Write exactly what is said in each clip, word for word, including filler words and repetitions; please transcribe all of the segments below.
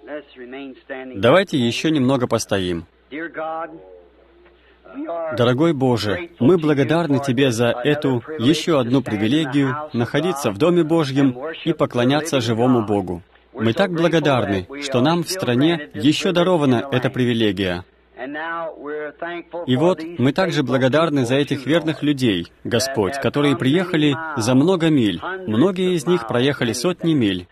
Давайте еще немного постоим. Дорогой Боже, мы благодарны Тебе за эту еще одну привилегию находиться в Доме Божьем и поклоняться живому Богу. Мы так благодарны, что нам в стране еще дарована эта привилегия. И вот мы также благодарны за этих верных людей, Господь, которые приехали за много миль. Многие из них проехали сотни миль.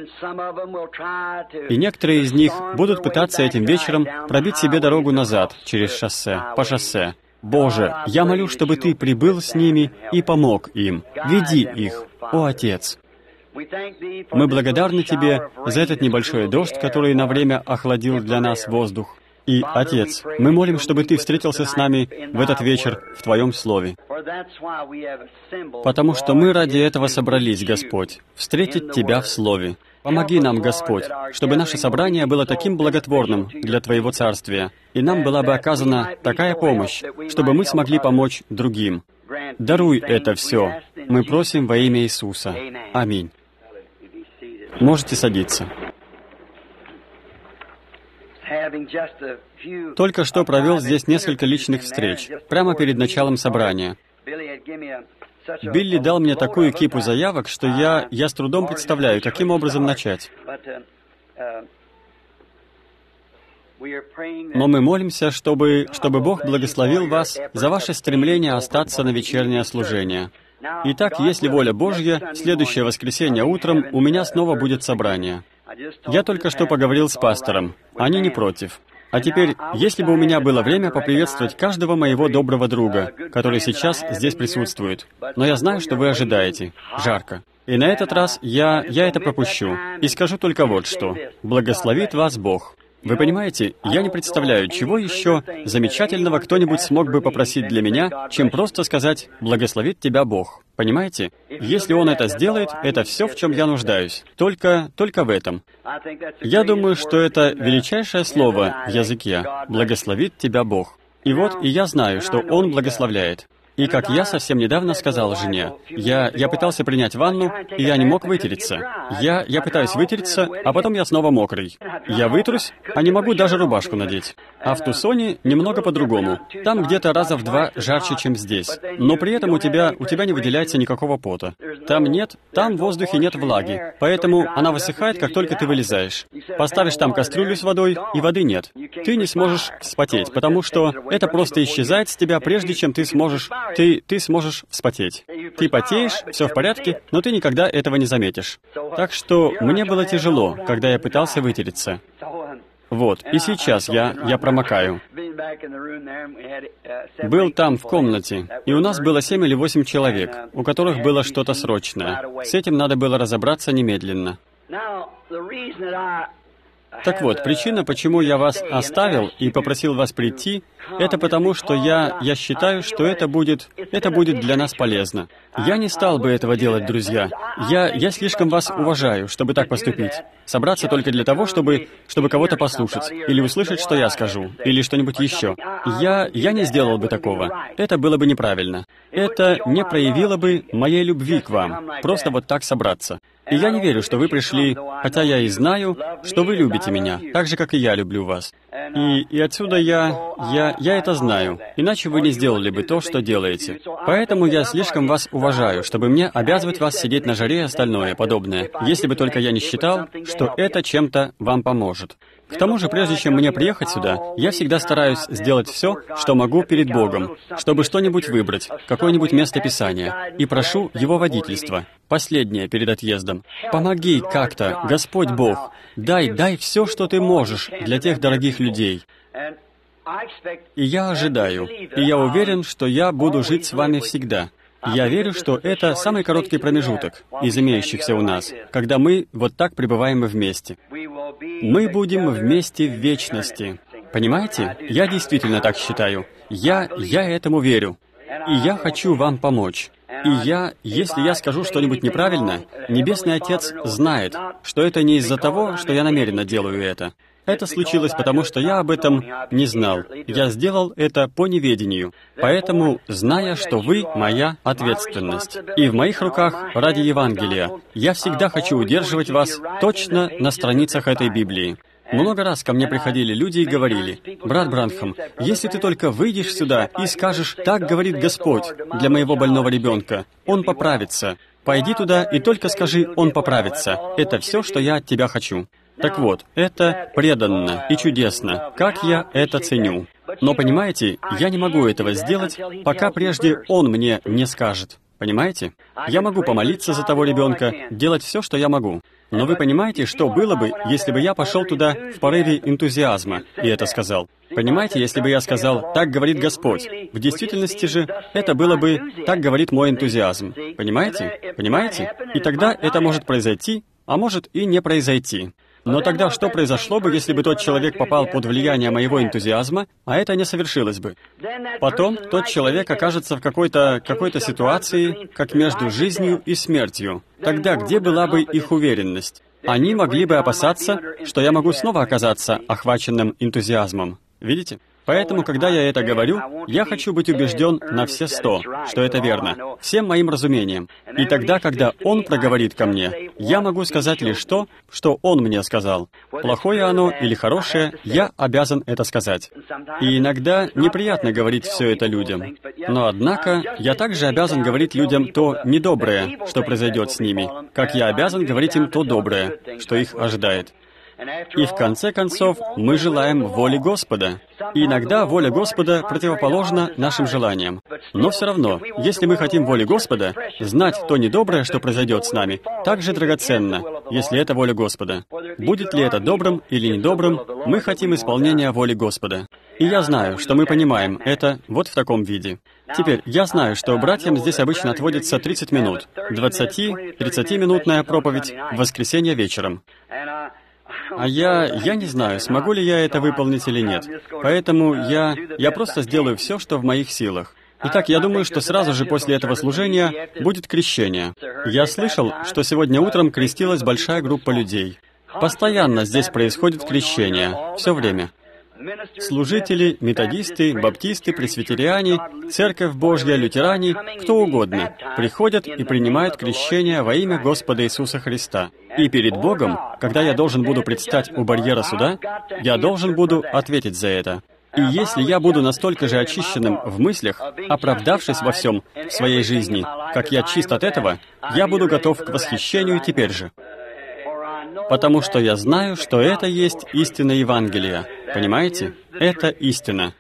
И некоторые из них будут пытаться этим вечером пробить себе дорогу назад, через шоссе, по шоссе. Боже, я молю, чтобы Ты прибыл с ними и помог им. Веди их, о Отец. Мы благодарны Тебе за этот небольшой дождь, который на время охладил для нас воздух. И, Отец, мы молим, чтобы Ты встретился с нами в этот вечер в Твоем Слове. Потому что мы ради этого собрались, Господь, встретить Тебя в Слове. Помоги нам, Господь, чтобы наше собрание было таким благотворным для Твоего Царствия, и нам была бы оказана такая помощь, чтобы мы смогли помочь другим. Даруй это все. Мы просим во имя Иисуса. Аминь. Можете садиться. Только что провел здесь несколько личных встреч, прямо перед началом собрания. Билли дал мне такую кипу заявок, что я, я с трудом представляю, каким образом начать. Но мы молимся, чтобы, чтобы Бог благословил вас за ваше стремление остаться на вечернее служение. Итак, если воля Божья, следующее воскресенье утром у меня снова будет собрание. Я только что поговорил с пастором. Они не против. А теперь, если бы у меня было время поприветствовать каждого моего доброго друга, который сейчас здесь присутствует. Но я знаю, что вы ожидаете. Жарко. И на этот раз я, я это пропущу. И скажу только вот что. Благословит вас Бог. Вы понимаете, я не представляю, чего еще замечательного кто-нибудь смог бы попросить для меня, чем просто сказать «Благословит тебя Бог». Понимаете? Если Он это сделает, это все, в чем я нуждаюсь. Только, только в этом. Я думаю, что это величайшее слово в языке «Благословит тебя Бог». И вот, и я знаю, что Он благословляет. И как я совсем недавно сказал жене, я, я пытался принять ванну, и я не мог вытереться. Я, я пытаюсь вытереться, а потом я снова мокрый. Я вытрусь, а не могу даже рубашку надеть. А в Тусоне немного по-другому. Там где-то раза в два жарче, чем здесь. Но при этом у тебя, у тебя не выделяется никакого пота. Там нет, там в воздухе нет влаги, поэтому она высыхает, как только ты вылезаешь. Поставишь там кастрюлю с водой, и воды нет. Ты не сможешь вспотеть, потому что это просто исчезает с тебя, прежде чем ты сможешь... Ты, ты сможешь вспотеть. Ты потеешь, все в порядке, но ты никогда этого не заметишь. Так что мне было тяжело, когда я пытался вытереться. Вот, и сейчас я, я промокаю. Был там в комнате, и у нас было семь или восемь человек, у которых было что-то срочное. С этим надо было разобраться немедленно. Так вот, причина, почему я вас оставил и попросил вас прийти, это потому, что я, я считаю, что это будет, это будет для нас полезно. Я не стал бы этого делать, друзья. Я, я слишком вас уважаю, чтобы так поступить. Собраться только для того, чтобы, чтобы кого-то послушать, или услышать, что я скажу, или что-нибудь еще. Я, я не сделал бы такого. Это было бы неправильно. Это не проявило бы моей любви к вам, просто вот так собраться. И я не верю, что вы пришли, хотя я и знаю, что вы любите меня, так же, как и я люблю вас. И, и отсюда я, я, я это знаю, иначе вы не сделали бы то, что делаете. Поэтому я слишком вас уважаю, чтобы мне обязывать вас сидеть на жаре и остальное подобное, если бы только я не считал, что это чем-то вам поможет. К тому же, прежде чем мне приехать сюда, я всегда стараюсь сделать все, что могу перед Богом, чтобы что-нибудь выбрать, какое-нибудь место Писания, и прошу Его водительства, последнее перед отъездом. Помоги как-то, Господь Бог, дай, дай все, что Ты можешь для тех дорогих людей. И я ожидаю, и я уверен, что я буду жить с вами всегда. Я верю, что это самый короткий промежуток из имеющихся у нас, когда мы вот так пребываем вместе. Мы будем вместе в вечности. Понимаете? Я действительно так считаю. Я, я этому верю. И я хочу вам помочь. И я, если я скажу что-нибудь неправильно, Небесный Отец знает, что это не из-за того, что я намеренно делаю это. Это случилось потому, что я об этом не знал. Я сделал это по неведению. Поэтому, зная, что вы — моя ответственность, и в моих руках ради Евангелия, я всегда хочу удерживать вас точно на страницах этой Библии. Много раз ко мне приходили люди и говорили: «Брат Бранхам, если ты только выйдешь сюда и скажешь: «Так говорит Господь для моего больного ребенка, он поправится», пойди туда и только скажи: «Он поправится». Это все, что я от тебя хочу». Так вот, это преданно и чудесно, как я это ценю. Но понимаете, я не могу этого сделать, пока прежде он мне не скажет. Понимаете? Я могу помолиться за того ребенка, делать все, что я могу. Но вы понимаете, что было бы, если бы я пошел туда в порыве энтузиазма и это сказал? Понимаете, если бы я сказал: «Так говорит Господь», в действительности же это было бы «Так говорит мой энтузиазм». Понимаете? Понимаете? И тогда это может произойти, а может и не произойти. Но тогда что произошло бы, если бы тот человек попал под влияние моего энтузиазма, а это не совершилось бы? Потом тот человек окажется в какой-то какой-то ситуации, как между жизнью и смертью. Тогда где была бы их уверенность? Они могли бы опасаться, что я могу снова оказаться охваченным энтузиазмом. Видите? Поэтому, когда я это говорю, я хочу быть убежден на все сто, что это верно, всем моим разумением. И тогда, когда Он проговорит ко мне, я могу сказать лишь то, что Он мне сказал. Плохое оно или хорошее, я обязан это сказать. И иногда неприятно говорить все это людям. Но, однако, я также обязан говорить людям то недоброе, что произойдет с ними, как я обязан говорить им то доброе, что их ожидает. И в конце концов, мы желаем воли Господа. И иногда воля Господа противоположна нашим желаниям. Но все равно, если мы хотим воли Господа, знать то недоброе, что произойдет с нами, также драгоценно, если это воля Господа. Будет ли это добрым или недобрым, мы хотим исполнения воли Господа. И я знаю, что мы понимаем это вот в таком виде. Теперь, я знаю, что братьям здесь обычно отводится тридцать минут, двадцати-тридцатиминутная проповедь в воскресенье вечером. А я, я не знаю, смогу ли я это выполнить или нет. Поэтому я, я просто сделаю все, что в моих силах. Итак, я думаю, что сразу же после этого служения будет крещение. Я слышал, что сегодня утром крестилась большая группа людей. Постоянно здесь происходит крещение. Все время. Служители, методисты, баптисты, пресвитериане, Церковь Божья, лютеране, кто угодно, приходят и принимают крещение во имя Господа Иисуса Христа. И перед Богом, когда я должен буду предстать у барьера суда, я должен буду ответить за это. И если я буду настолько же очищенным в мыслях, оправдавшись во всем в своей жизни, как я чист от этого, я буду готов к восхищению теперь же. Потому что я знаю, что это есть истина Евангелия. Понимаете? Это истина.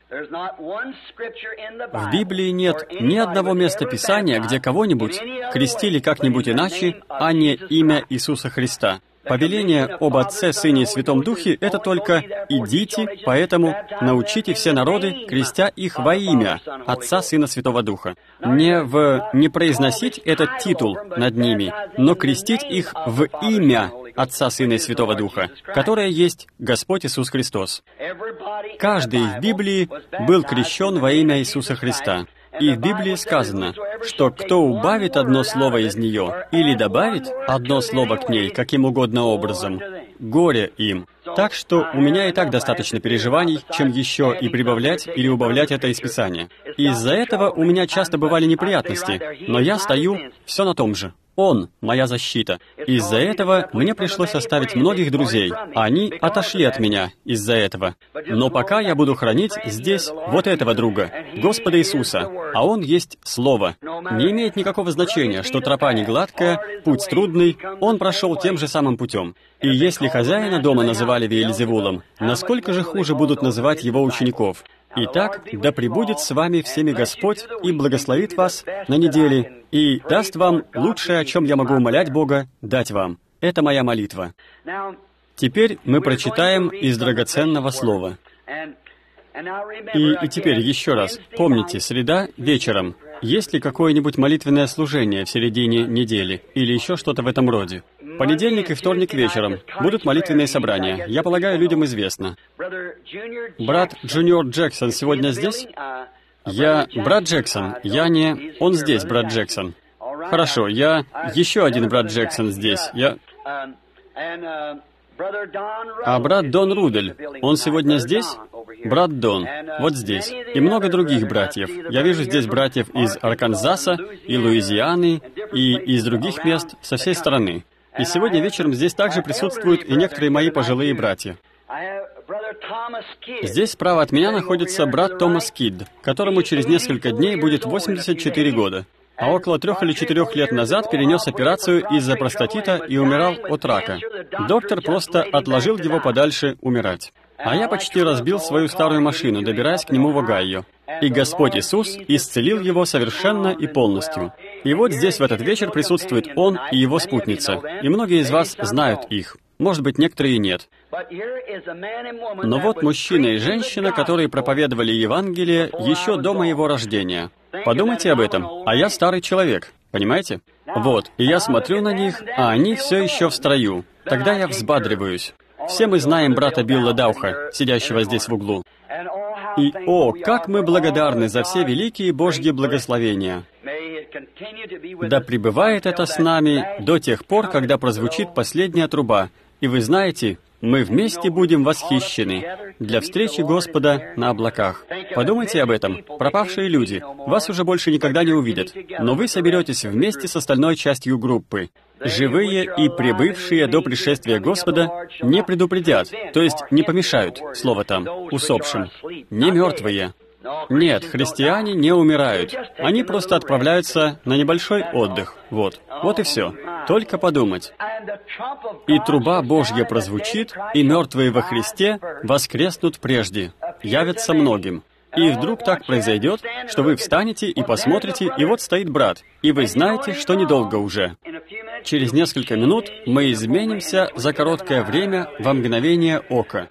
В Библии нет ни одного места Писания, где кого-нибудь крестили как-нибудь иначе, а не имя Иисуса Христа. Повеление об Отце, Сыне и Святом Духе — это только «идите, поэтому научите все народы, крестя их во имя Отца, Сына, Святого Духа». Не в не произносить этот титул над ними, но крестить их в имя Отца, Сына и Святого Духа, которое есть Господь Иисус Христос. Каждый в Библии был крещен во имя Иисуса Христа. И в Библии сказано, что кто убавит одно слово из нее или добавит одно слово к ней каким угодно образом, горе им. Так что у меня и так достаточно переживаний, чем еще и прибавлять или убавлять это из Писания. Из-за этого у меня часто бывали неприятности, но я стою все на том же. Он — моя защита. Из-за этого мне пришлось оставить многих друзей. Они отошли от меня из-за этого. Но пока я буду хранить здесь вот этого друга, Господа Иисуса, а Он есть Слово. Не имеет никакого значения, что тропа не гладкая, путь трудный, Он прошел тем же самым путем. И если хозяина дома называли Веельзевулом, насколько же хуже будут называть его учеников? Итак, да пребудет с вами всеми Господь и благословит вас на неделе, и даст вам лучшее, о чем я могу умолять Бога, дать вам. Это моя молитва. Теперь мы прочитаем из драгоценного слова. И, и теперь еще раз, помните, среда вечером. Есть ли какое-нибудь молитвенное служение в середине недели или еще что-то в этом роде? Понедельник и вторник вечером будут молитвенные собрания. Я полагаю, людям известно. Брат Джуниор Джексон сегодня здесь? Я... Брат Джексон. Я не... Он здесь, брат Джексон. Хорошо, я... Еще один брат Джексон здесь. Я... А брат Дон Рудель, он сегодня здесь? Брат Дон, вот здесь. И много других братьев. Я вижу здесь братьев из Арканзаса и Луизианы, и из других мест со всей страны. И сегодня вечером здесь также присутствуют и некоторые мои пожилые братья. Здесь справа от меня находится брат Томас Кидд, которому через несколько дней будет восемьдесят четыре года. А около трех или четырех лет назад перенес операцию из-за простатита и умирал от рака. Доктор просто отложил его подальше умирать. А я почти разбил свою старую машину, добираясь к нему в Огайо. И Господь Иисус исцелил его совершенно и полностью. И вот здесь в этот вечер присутствует он и его спутница. И многие из вас знают их. Может быть, некоторые и нет. Но вот мужчина и женщина, которые проповедовали Евангелие еще до моего рождения. Подумайте об этом. А я старый человек, понимаете? Вот, и я смотрю на них, а они все еще в строю. Тогда я взбадриваюсь. Все мы знаем брата Билла Дауха, сидящего здесь в углу. И, о, как мы благодарны за все великие Божьи благословения. Да пребывает это с нами до тех пор, когда прозвучит последняя труба. И вы знаете, мы вместе будем восхищены для встречи Господа на облаках. Подумайте об этом. Пропавшие люди вас уже больше никогда не увидят, но вы соберетесь вместе с остальной частью группы. Живые и прибывшие до пришествия Господа не предупредят, то есть не помешают, слово там, усопшим. Не мертвые. Нет, христиане не умирают. Они просто отправляются на небольшой отдых. Вот. Вот и все. Только подумать. И труба Божья прозвучит, и мертвые во Христе воскреснут прежде, явятся многим. И вдруг так произойдет, что вы встанете и посмотрите, и вот стоит брат, и вы знаете, что недолго уже. Через несколько минут мы изменимся за короткое время во мгновение ока.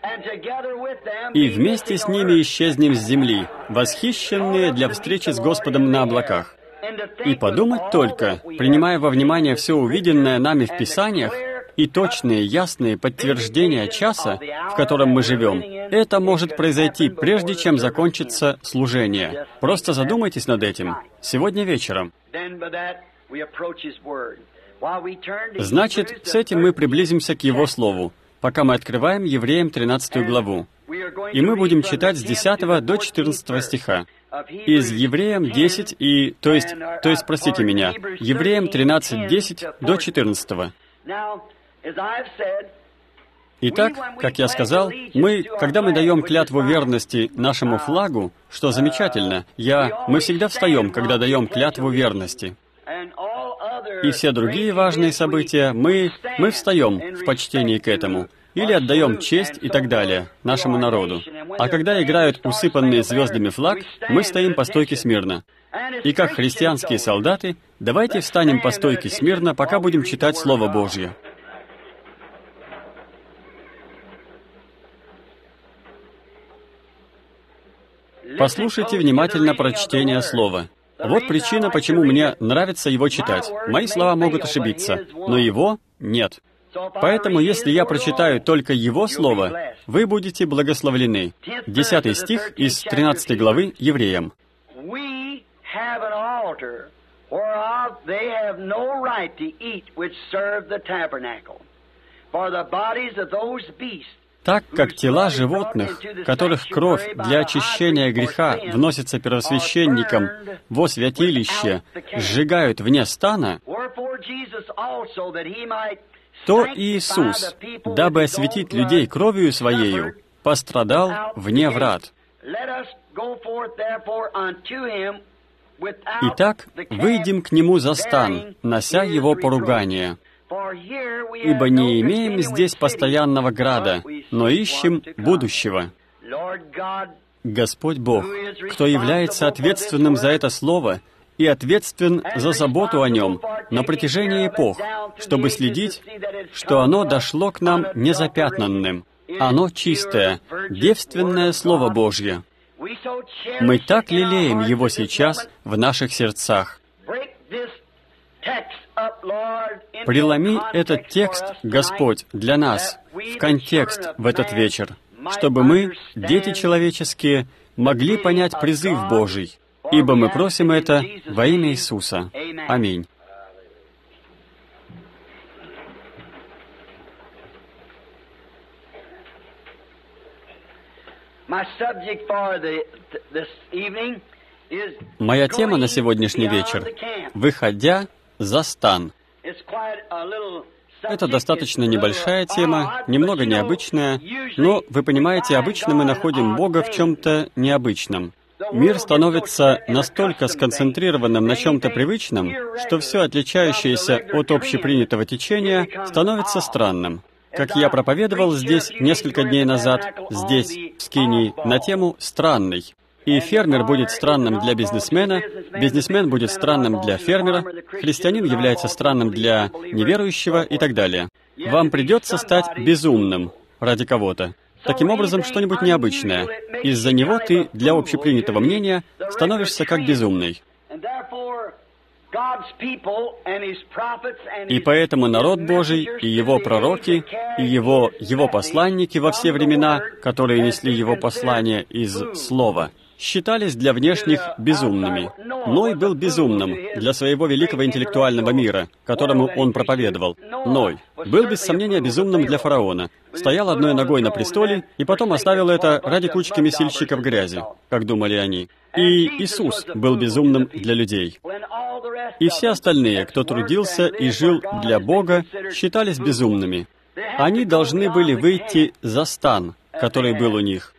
И вместе с ними исчезнем с земли, восхищенные для встречи с Господом на облаках. И подумать только, принимая во внимание все увиденное нами в Писаниях, и точные, ясные подтверждения часа, в котором мы живем, это может произойти, прежде чем закончится служение. Просто задумайтесь над этим. Сегодня вечером. Значит, с этим мы приблизимся к Его Слову, пока мы открываем Евреям тринадцатую главу. И мы будем читать с десятого до четырнадцатого стиха. Из Евреям десять и... То есть, то есть, простите меня, Евреям тринадцать, десять до четырнадцатого. Итак, как я сказал, мы, когда мы даем клятву верности нашему флагу, что замечательно, я, мы всегда встаем, когда даем клятву верности. И все другие важные события, мы, мы встаем в почтении к этому, или отдаем честь и так далее нашему народу. А когда играют усыпанные звездами флаг, мы стоим по стойке смирно. И как христианские солдаты, давайте встанем по стойке смирно, пока будем читать Слово Божье. Послушайте внимательно прочтение Слова. Вот причина, почему мне нравится его читать. Мои слова могут ошибиться, но его нет. Поэтому, если я прочитаю только его слово, вы будете благословлены. Десятый стих из тринадцатой главы Евреям. Так как тела животных, которых кровь для очищения греха вносится первосвященникам во святилище, сжигают вне стана, то Иисус, дабы осветить людей кровью Своею, пострадал вне врат. Итак, выйдем к Нему за стан, нося Его поругание. Ибо не имеем здесь постоянного града, но ищем будущего. Господь Бог, кто является ответственным за это слово и ответственен за заботу о нем на протяжении эпох, чтобы следить, что оно дошло к нам незапятнанным. Оно чистое, девственное Слово Божье. Мы так лелеем его сейчас в наших сердцах. Преломи этот текст, Господь, для нас, в контекст в этот вечер, чтобы мы, дети человеческие, могли понять призыв Божий, ибо мы просим это во имя Иисуса. Аминь. Моя тема на сегодняшний вечер — «Выходя за стан». Это достаточно небольшая тема, немного необычная, но, вы понимаете, обычно мы находим Бога в чем-то необычном. Мир становится настолько сконцентрированным на чем-то привычном, что все отличающееся от общепринятого течения становится странным. Как я проповедовал здесь несколько дней назад, здесь, в Скинии, на тему «странный». И фермер будет странным для бизнесмена, бизнесмен будет странным для фермера, христианин является странным для неверующего и так далее. Вам придется стать безумным ради кого-то. Таким образом, что-нибудь необычное. Из-за него ты, для общепринятого мнения, становишься как безумный. И поэтому народ Божий, и его пророки, и его, его посланники во все времена, которые несли его послание из Слова, считались для внешних безумными. Ной был безумным для своего великого интеллектуального мира, которому он проповедовал. Ной был без сомнения безумным для фараона, стоял одной ногой на престоле и потом оставил это ради кучки месильщиков грязи, как думали они. И Иисус был безумным для людей. И все остальные, кто трудился и жил для Бога, считались безумными. Они должны были выйти за стан, который был у них.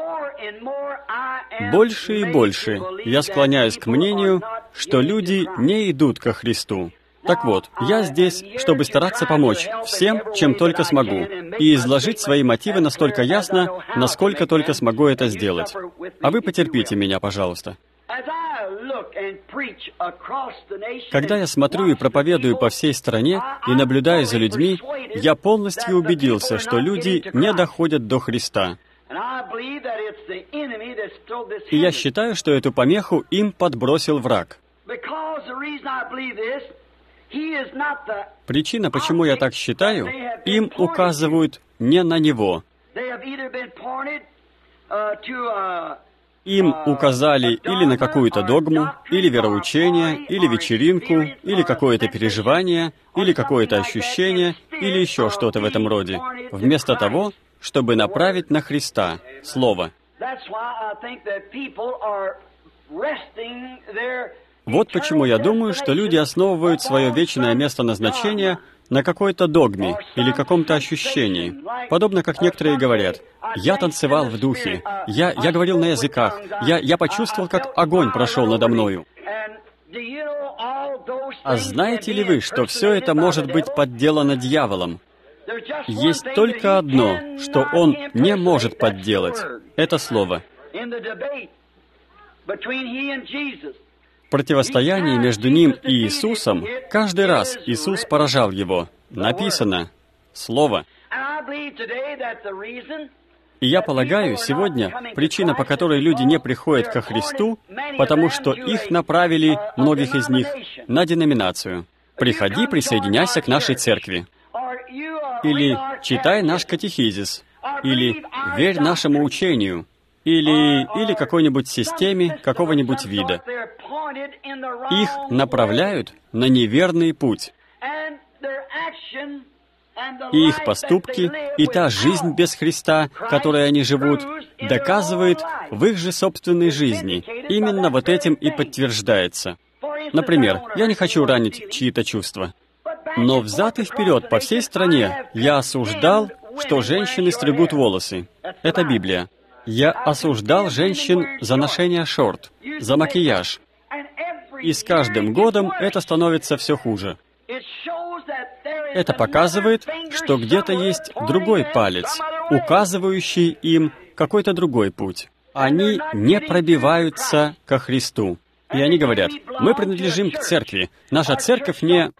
Больше и больше я склоняюсь к мнению, что люди не идут ко Христу. Так вот, я здесь, чтобы стараться помочь всем, чем только смогу, и изложить свои мотивы настолько ясно, насколько только смогу это сделать. А вы потерпите меня, пожалуйста. Когда я смотрю и проповедую по всей стране и наблюдаю за людьми, я полностью убедился, что люди не доходят до Христа. И я считаю, что эту помеху им подбросил враг. Причина, почему я так считаю, им указывают не на Него. Им указали или на какую-то догму, или вероучение, или вечеринку, или какое-то переживание, или какое-то ощущение, или еще что-то в этом роде, вместо того, чтобы направить на Христа Слово. Вот почему я думаю, что люди основывают свое вечное место назначения на какой-то догме или каком-то ощущении. Подобно как некоторые говорят, «Я танцевал в духе, я, я говорил на языках, я, я почувствовал, как огонь прошел надо мною». А знаете ли вы, что все это может быть подделано дьяволом? Есть только одно, что он не может подделать. Это Слово. В противостоянии между ним и Иисусом каждый раз Иисус поражал его. Написано Слово. И я полагаю, сегодня причина, по которой люди не приходят ко Христу, потому что их направили, многих из них, на деноминацию. «Приходи, присоединяйся к нашей церкви». Или «Читай наш катехизис». Или «Верь нашему учению». Или, или какой-нибудь системе какого-нибудь вида. Их направляют на неверный путь. И их поступки, и та жизнь без Христа, которой они живут, доказывает в их же собственной жизни. Именно вот этим и подтверждается. Например, я не хочу ранить чьи-то чувства, но взад и вперед по всей стране я осуждал, что женщины стригут волосы. Это Библия. Я осуждал женщин за ношение шорт, за макияж. И с каждым годом это становится все хуже. Это показывает, что где-то есть другой палец, указывающий им какой-то другой путь. Они не пробиваются ко Христу. И они говорят, мы принадлежим к церкви. Наша церковь не...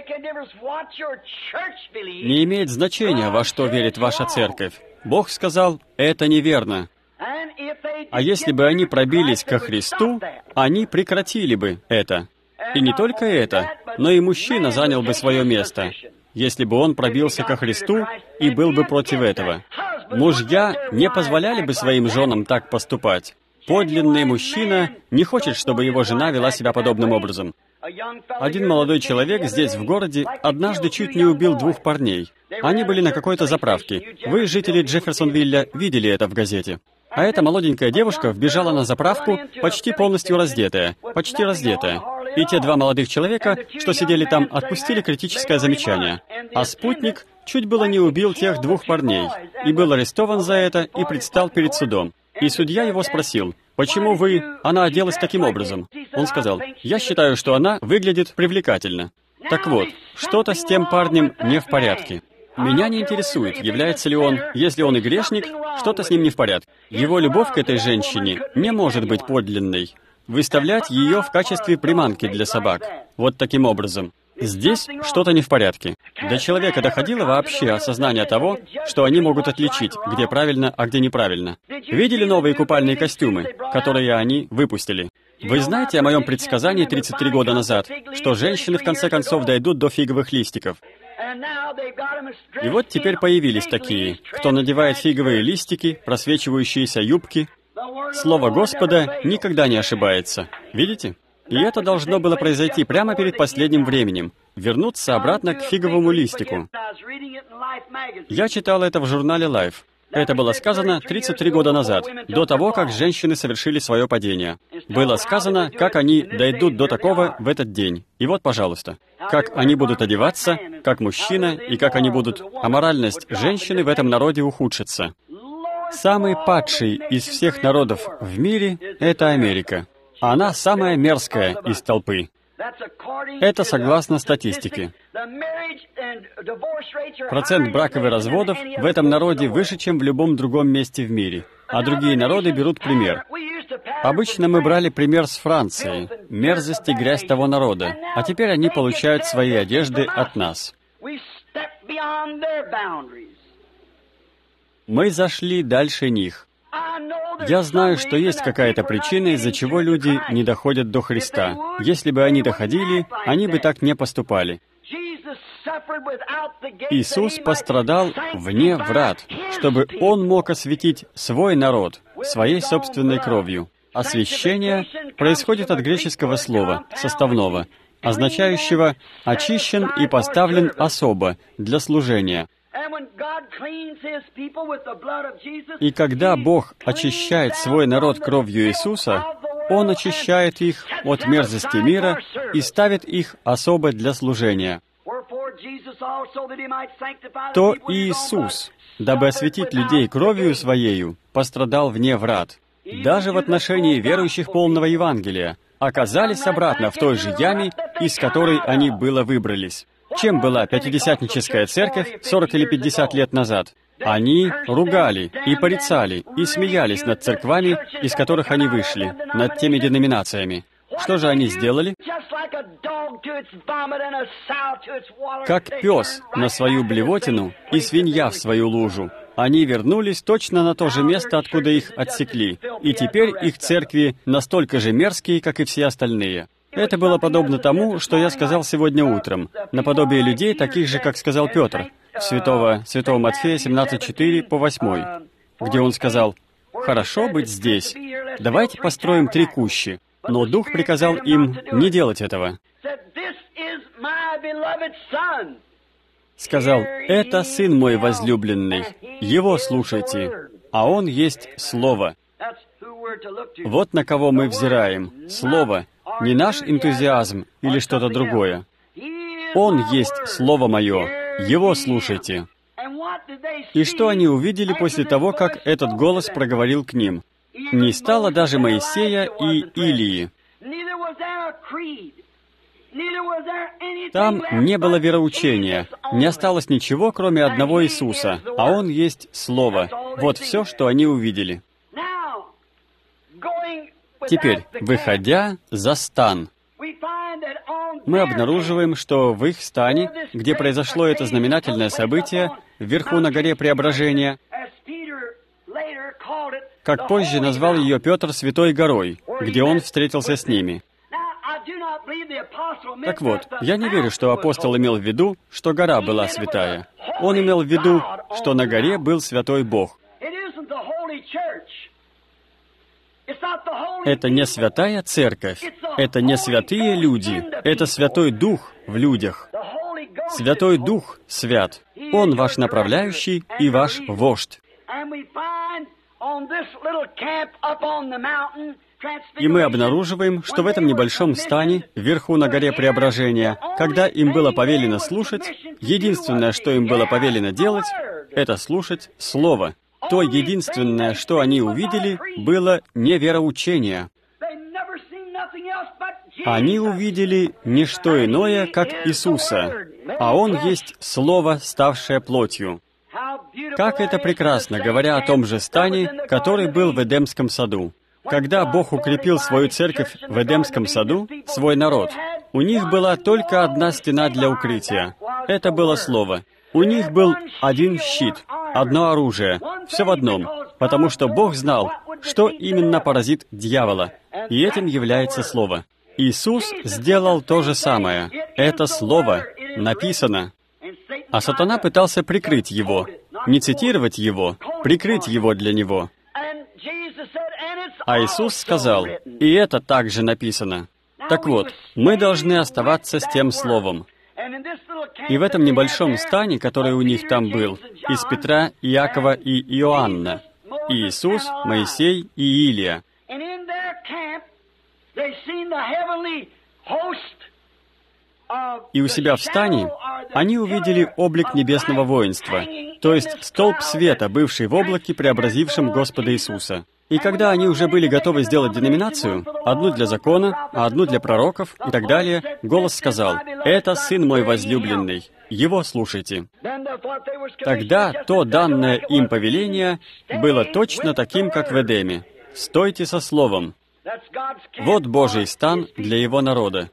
Не имеет значения, во что верит ваша церковь. Бог сказал, это неверно. А если бы они пробились ко Христу, они прекратили бы это. И не только это, но и мужчина занял бы свое место, если бы он пробился ко Христу и был бы против этого. Мужья не позволяли бы своим женам так поступать. Подлинный мужчина не хочет, чтобы его жена вела себя подобным образом. Один молодой человек здесь, в городе, однажды чуть не убил двух парней. Они были на какой-то заправке. Вы, жители Джефферсонвилля, видели это в газете. А эта молоденькая девушка вбежала на заправку, почти полностью раздетая, почти раздетая. И те два молодых человека, что сидели там, отпустили критическое замечание. А спутник чуть было не убил тех двух парней, и был арестован за это и предстал перед судом. И судья его спросил: «Почему вы... она оделась таким образом?» Он сказал: «Я считаю, что она выглядит привлекательно». Так вот, что-то с тем парнем не в порядке. Меня не интересует, является ли он, если он и грешник, что-то с ним не в порядке. Его любовь к этой женщине не может быть подлинной. Выставлять ее в качестве приманки для собак. Вот таким образом. Здесь что-то не в порядке. До человека доходило вообще осознание того, что они могут отличить, где правильно, а где неправильно. Видели новые купальные костюмы, которые они выпустили? Вы знаете о моем предсказании тридцать три года назад, что женщины в конце концов дойдут до фиговых листиков? И вот теперь появились такие, кто надевает фиговые листики, просвечивающиеся юбки. Слово Господа никогда не ошибается. Видите? И это должно было произойти прямо перед последним временем. Вернуться обратно к фиговому листику. Я читал это в журнале Life. Это было сказано тридцать три года назад, до того, как женщины совершили свое падение. Было сказано, как они дойдут до такого в этот день. И вот, пожалуйста, как они будут одеваться, как мужчина, и как они будут... Аморальность женщины в этом народе ухудшится. Самый падший из всех народов в мире — это Америка. Она самая мерзкая из толпы. Это согласно статистике. Процент браков и разводов в этом народе выше, чем в любом другом месте в мире. А другие народы берут пример. Обычно мы брали пример с Франции, мерзость и грязь того народа, а теперь они получают свои одежды от нас. Мы зашли дальше них. Я знаю, что есть какая-то причина, из-за чего люди не доходят до Христа. Если бы они доходили, они бы так не поступали. Иисус пострадал вне врат, чтобы Он мог осветить свой народ своей собственной кровью. Освящение происходит от греческого слова, составного, означающего «очищен и поставлен особо для служения». И когда Бог очищает свой народ кровью Иисуса, Он очищает их от мерзости мира и ставит их особо для служения. То и Иисус, дабы осветить людей кровью Своею, пострадал вне врат. Даже в отношении верующих полного Евангелия оказались обратно в той же яме, из которой они было выбрались. Чем была пятидесятническая церковь сорок или пятьдесят лет назад? Они ругали и порицали, и смеялись над церквами, из которых они вышли, над теми деноминациями. Что же они сделали? Как пес на свою блевотину и свинья в свою лужу. Они вернулись точно на то же место, откуда их отсекли, и теперь их церкви настолько же мерзкие, как и все остальные. Это было подобно тому, что я сказал сегодня утром, наподобие людей, таких же, как сказал Петр, святого, святого Матфея семнадцать четыре по восьмой, где он сказал: «Хорошо быть здесь, давайте построим три кущи». Но Дух приказал им не делать этого. Сказал: «Это Сын мой возлюбленный, Его слушайте, а Он есть Слово». Вот на кого мы взираем. Слово, не наш энтузиазм или что-то другое. Он есть Слово Мое, Его слушайте. И что они увидели после того, как этот голос проговорил к ним? Не стало даже Моисея и Илии. Там не было вероучения, не осталось ничего, кроме одного Иисуса, а Он есть Слово. Вот все, что они увидели. Теперь, выходя за стан, мы обнаруживаем, что в их стане, где произошло это знаменательное событие, вверху на горе Преображения, как позже назвал ее Петр Святой горой, где он встретился с ними. Так вот, я не верю, что апостол имел в виду, что гора была святая. Он имел в виду, что на горе был святой Бог. Это не святая церковь, это не святые люди, это Святой Дух в людях. Святой Дух свят. Он ваш направляющий и ваш вождь. И мы обнаруживаем, что в этом небольшом стане, вверху на горе Преображения, когда им было повелено слушать, единственное, что им было повелено делать, это слушать Слово. То единственное, что они увидели, было не вероучение. Они увидели не что иное, как Иисуса, а Он есть Слово, ставшее плотью. Как это прекрасно, говоря о том же стане, который был в Эдемском саду. Когда Бог укрепил свою церковь в Эдемском саду, свой народ, у них была только одна стена для укрытия. Это было Слово. У них был один щит, одно оружие, все в одном, потому что Бог знал, что именно поразит дьявола, и этим является Слово. Иисус сделал то же самое. Это Слово написано. А сатана пытался прикрыть его, не цитировать его, прикрыть его для него. А Иисус сказал, и это также написано. Так вот, мы должны оставаться с тем Словом. И в этом небольшом стане, который у них там был, из Петра, Иакова и Иоанна, Иисус, Моисей и Илия. И у себя в стане они увидели облик небесного воинства, то есть столб света, бывший в облаке, преобразившем Господа Иисуса. И когда они уже были готовы сделать деноминацию, одну для закона, а одну для пророков и так далее, голос сказал, «Это Сын мой возлюбленный, Его слушайте». Тогда то данное им повеление было точно таким, как в Эдеме. «Стойте со Словом». Вот Божий стан для Его народа.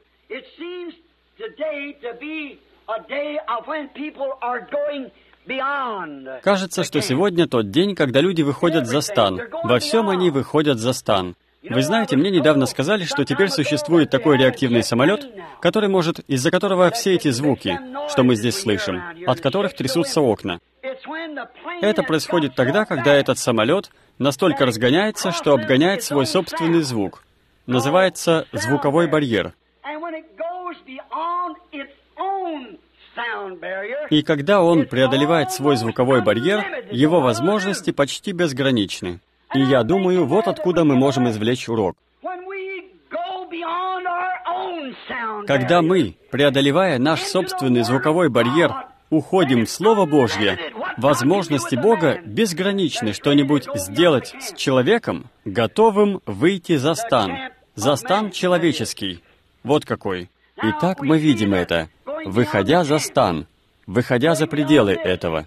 Кажется, что сегодня тот день, когда люди выходят за стан. Во всем они выходят за стан. Вы знаете, мне недавно сказали, что теперь существует такой реактивный самолет, который может, из-за которого все эти звуки, что мы здесь слышим, от которых трясутся окна. Это происходит тогда, когда этот самолет настолько разгоняется, что обгоняет свой собственный звук. Называется звуковой барьер. И когда он преодолевает свой звуковой барьер, его возможности почти безграничны. И я думаю, вот откуда мы можем извлечь урок. Когда мы, преодолевая наш собственный звуковой барьер, уходим в Слово Божье, возможности Бога безграничны что-нибудь сделать с человеком, готовым выйти за стан. За стан человеческий. Вот какой. Итак, мы видим это, выходя за стан, выходя за пределы этого.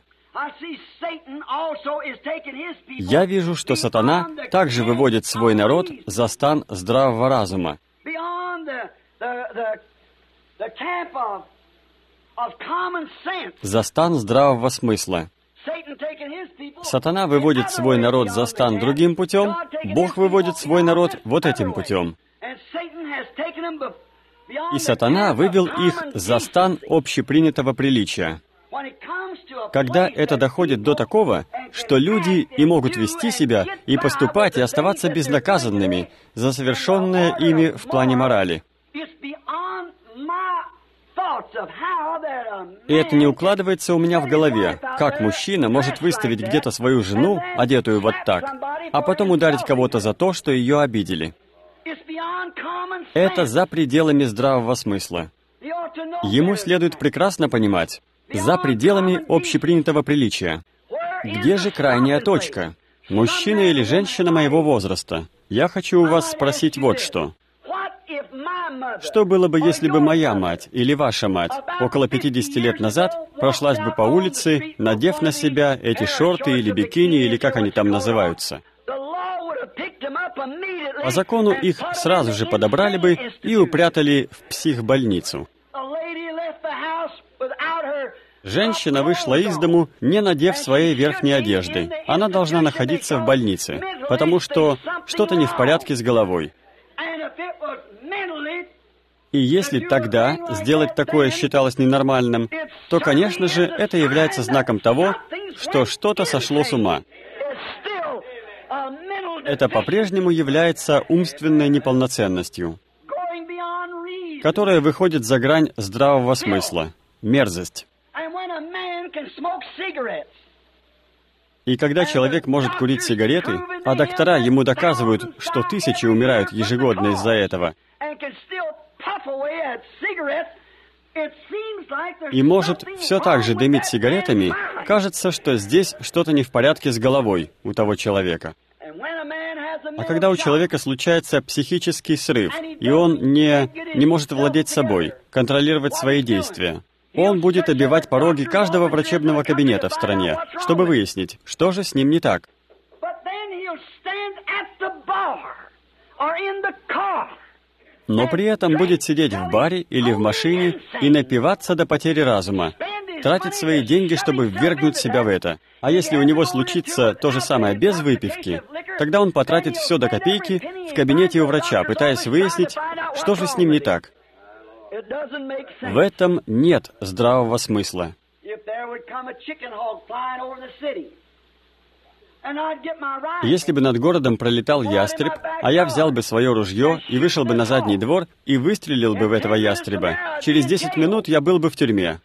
Я вижу, что сатана также выводит свой народ за стан здравого разума. За стан здравого смысла. Сатана выводит свой народ за стан другим путем, Бог выводит свой народ вот этим путем. И сатана вывел их за стан общепринятого приличия. Когда это доходит до такого, что люди и могут вести себя, и поступать, и оставаться безнаказанными за совершенное ими в плане морали. И это не укладывается у меня в голове, как мужчина может выставить где-то свою жену, одетую вот так, а потом ударить кого-то за то, что ее обидели. Это за пределами здравого смысла. Ему следует прекрасно понимать, за пределами общепринятого приличия. Где же крайняя точка? Мужчина или женщина моего возраста? Я хочу у вас спросить вот что. Что было бы, если бы моя мать или ваша мать около пятидесяти лет назад прошлась бы по улице, надев на себя эти шорты или бикини, или как они там называются? По закону их сразу же подобрали бы и упрятали в психбольницу. Женщина вышла из дому, не надев своей верхней одежды. Она должна находиться в больнице, потому что что-то не в порядке с головой. И если тогда сделать такое считалось ненормальным, то, конечно же, это является знаком того, что что-то сошло с ума. Это по-прежнему является умственной неполноценностью, которая выходит за грань здравого смысла. Мерзость. И когда человек может курить сигареты, а доктора ему доказывают, что тысячи умирают ежегодно из-за этого, и может все так же дымить сигаретами, кажется, что здесь что-то не в порядке с головой у того человека. А когда у человека случается психический срыв, и он не, не может владеть собой, контролировать свои действия, он будет обивать пороги каждого врачебного кабинета в стране, чтобы выяснить, что же с ним не так. Но при этом будет сидеть в баре или в машине и напиваться до потери разума, тратить свои деньги, чтобы ввергнуть себя в это. А если у него случится то же самое без выпивки, тогда он потратит все до копейки в кабинете у врача, пытаясь выяснить, что же с ним не так. В этом нет здравого смысла. Если бы над городом пролетал ястреб, а я взял бы свое ружье и вышел бы на задний двор и выстрелил бы в этого ястреба, через десять минут я был бы в тюрьме.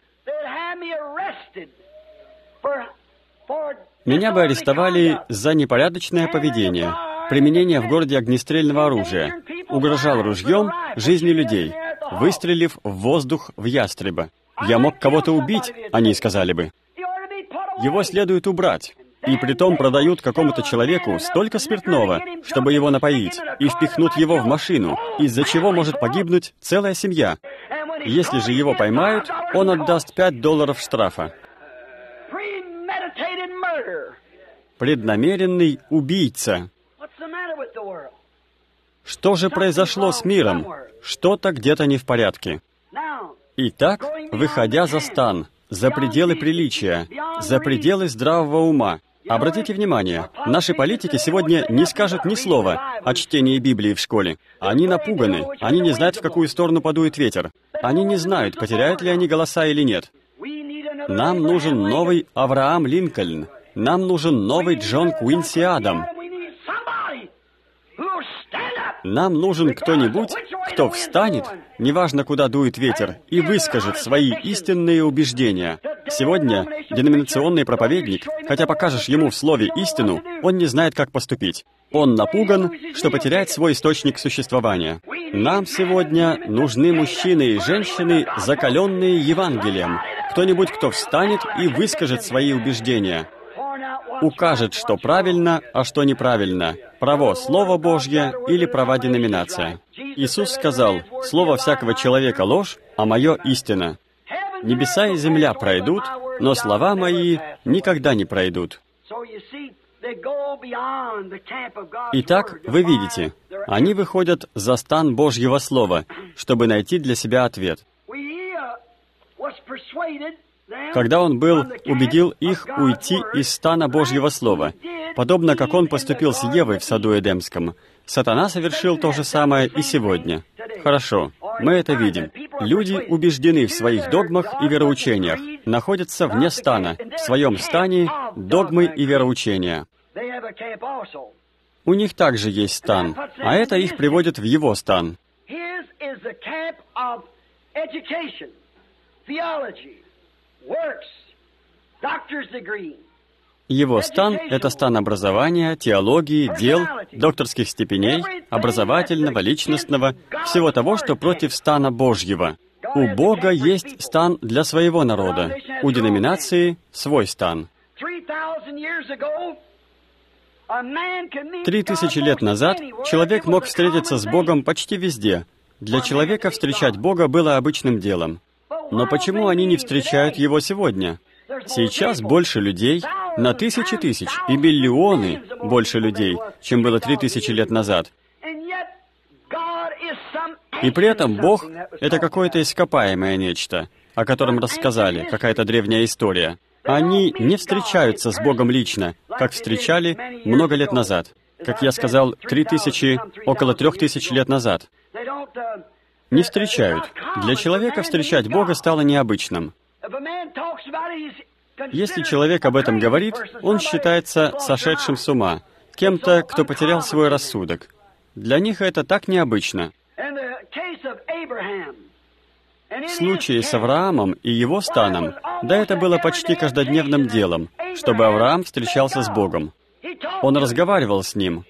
Меня бы арестовали за непорядочное поведение, применение в городе огнестрельного оружия, угрожал ружьем жизни людей, выстрелив в воздух в ястреба. Я мог кого-то убить, они сказали бы. Его следует убрать. И притом продают какому-то человеку столько спиртного, чтобы его напоить, и впихнут его в машину, из-за чего может погибнуть целая семья. Если же его поймают, он отдаст пять долларов штрафа. Преднамеренный убийца. Что же произошло с миром? Что-то где-то не в порядке. Итак, выходя за стан, за пределы приличия, за пределы здравого ума, обратите внимание, наши политики сегодня не скажут ни слова о чтении Библии в школе. Они напуганы, они не знают, в какую сторону подует ветер. Они не знают, потеряют ли они голоса или нет. Нам нужен новый Авраам Линкольн. Нам нужен новый Джон Куинси Адам. Нам нужен кто-нибудь, кто встанет, неважно, куда дует ветер, и выскажет свои истинные убеждения. Сегодня деноминационный проповедник, хотя покажешь ему в слове истину, он не знает, как поступить. Он напуган, что потеряет свой источник существования. Нам сегодня нужны мужчины и женщины, закаленные Евангелием. Кто-нибудь, кто встанет и выскажет свои убеждения. Укажет, что правильно, а что неправильно, право Слово Божье или права деноминация. Иисус сказал, «Слово всякого человека ложь, а мое истина». Небеса и земля пройдут, но слова мои никогда не пройдут. Итак, вы видите, они выходят за стан Божьего Слова, чтобы найти для себя ответ. Когда он был, убедил их уйти из стана Божьего Слова, подобно как он поступил с Евой в саду Эдемском. Сатана совершил то же самое и сегодня. Хорошо, мы это видим. Люди убеждены в своих догмах и вероучениях, находятся вне стана, в своем стане догмы и вероучения. У них также есть стан, а это их приводит в его стан. Его стан — это стан образования, теологии, дел, докторских степеней, образовательного, личностного, всего того, что против стана Божьего. У Бога есть стан для своего народа, у деноминации — свой стан. Три тысячи лет назад человек мог встретиться с Богом почти везде. Для человека встречать Бога было обычным делом. Но почему они не встречают Его сегодня? Сейчас больше людей, на тысячи тысяч и миллионы больше людей, чем было три тысячи лет назад. И при этом Бог — это какое-то ископаемое нечто, о котором рассказали, какая-то древняя история. Они не встречаются с Богом лично, как встречали много лет назад. Как я сказал, три тысячи, около трех тысяч лет назад. Не встречают. Для человека встречать Бога стало необычным. Если человек об этом говорит, он считается сошедшим с ума, кем-то, кто потерял свой рассудок. Для них это так необычно. В случае с Авраамом и его станом, да, это было почти каждодневным делом, чтобы Авраам встречался с Богом. Он разговаривал с Ним.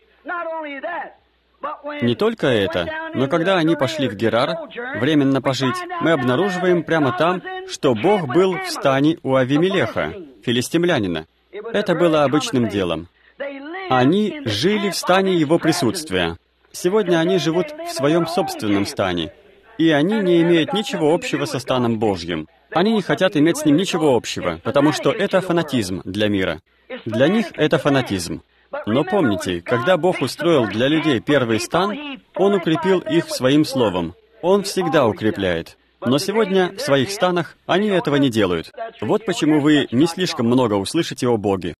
Не только это, но когда они пошли в Герар, временно пожить, мы обнаруживаем прямо там, что Бог был в стане у Авимелеха, филистимлянина. Это было обычным делом. Они жили в стане его присутствия. Сегодня они живут в своем собственном стане, и они не имеют ничего общего со станом Божьим. Они не хотят иметь с ним ничего общего, потому что это фанатизм для мира. Для них это фанатизм. Но помните, когда Бог устроил для людей первый стан, Он укрепил их своим словом. Он всегда укрепляет. Но сегодня в своих станах они этого не делают. Вот почему вы не слишком много услышите о Боге.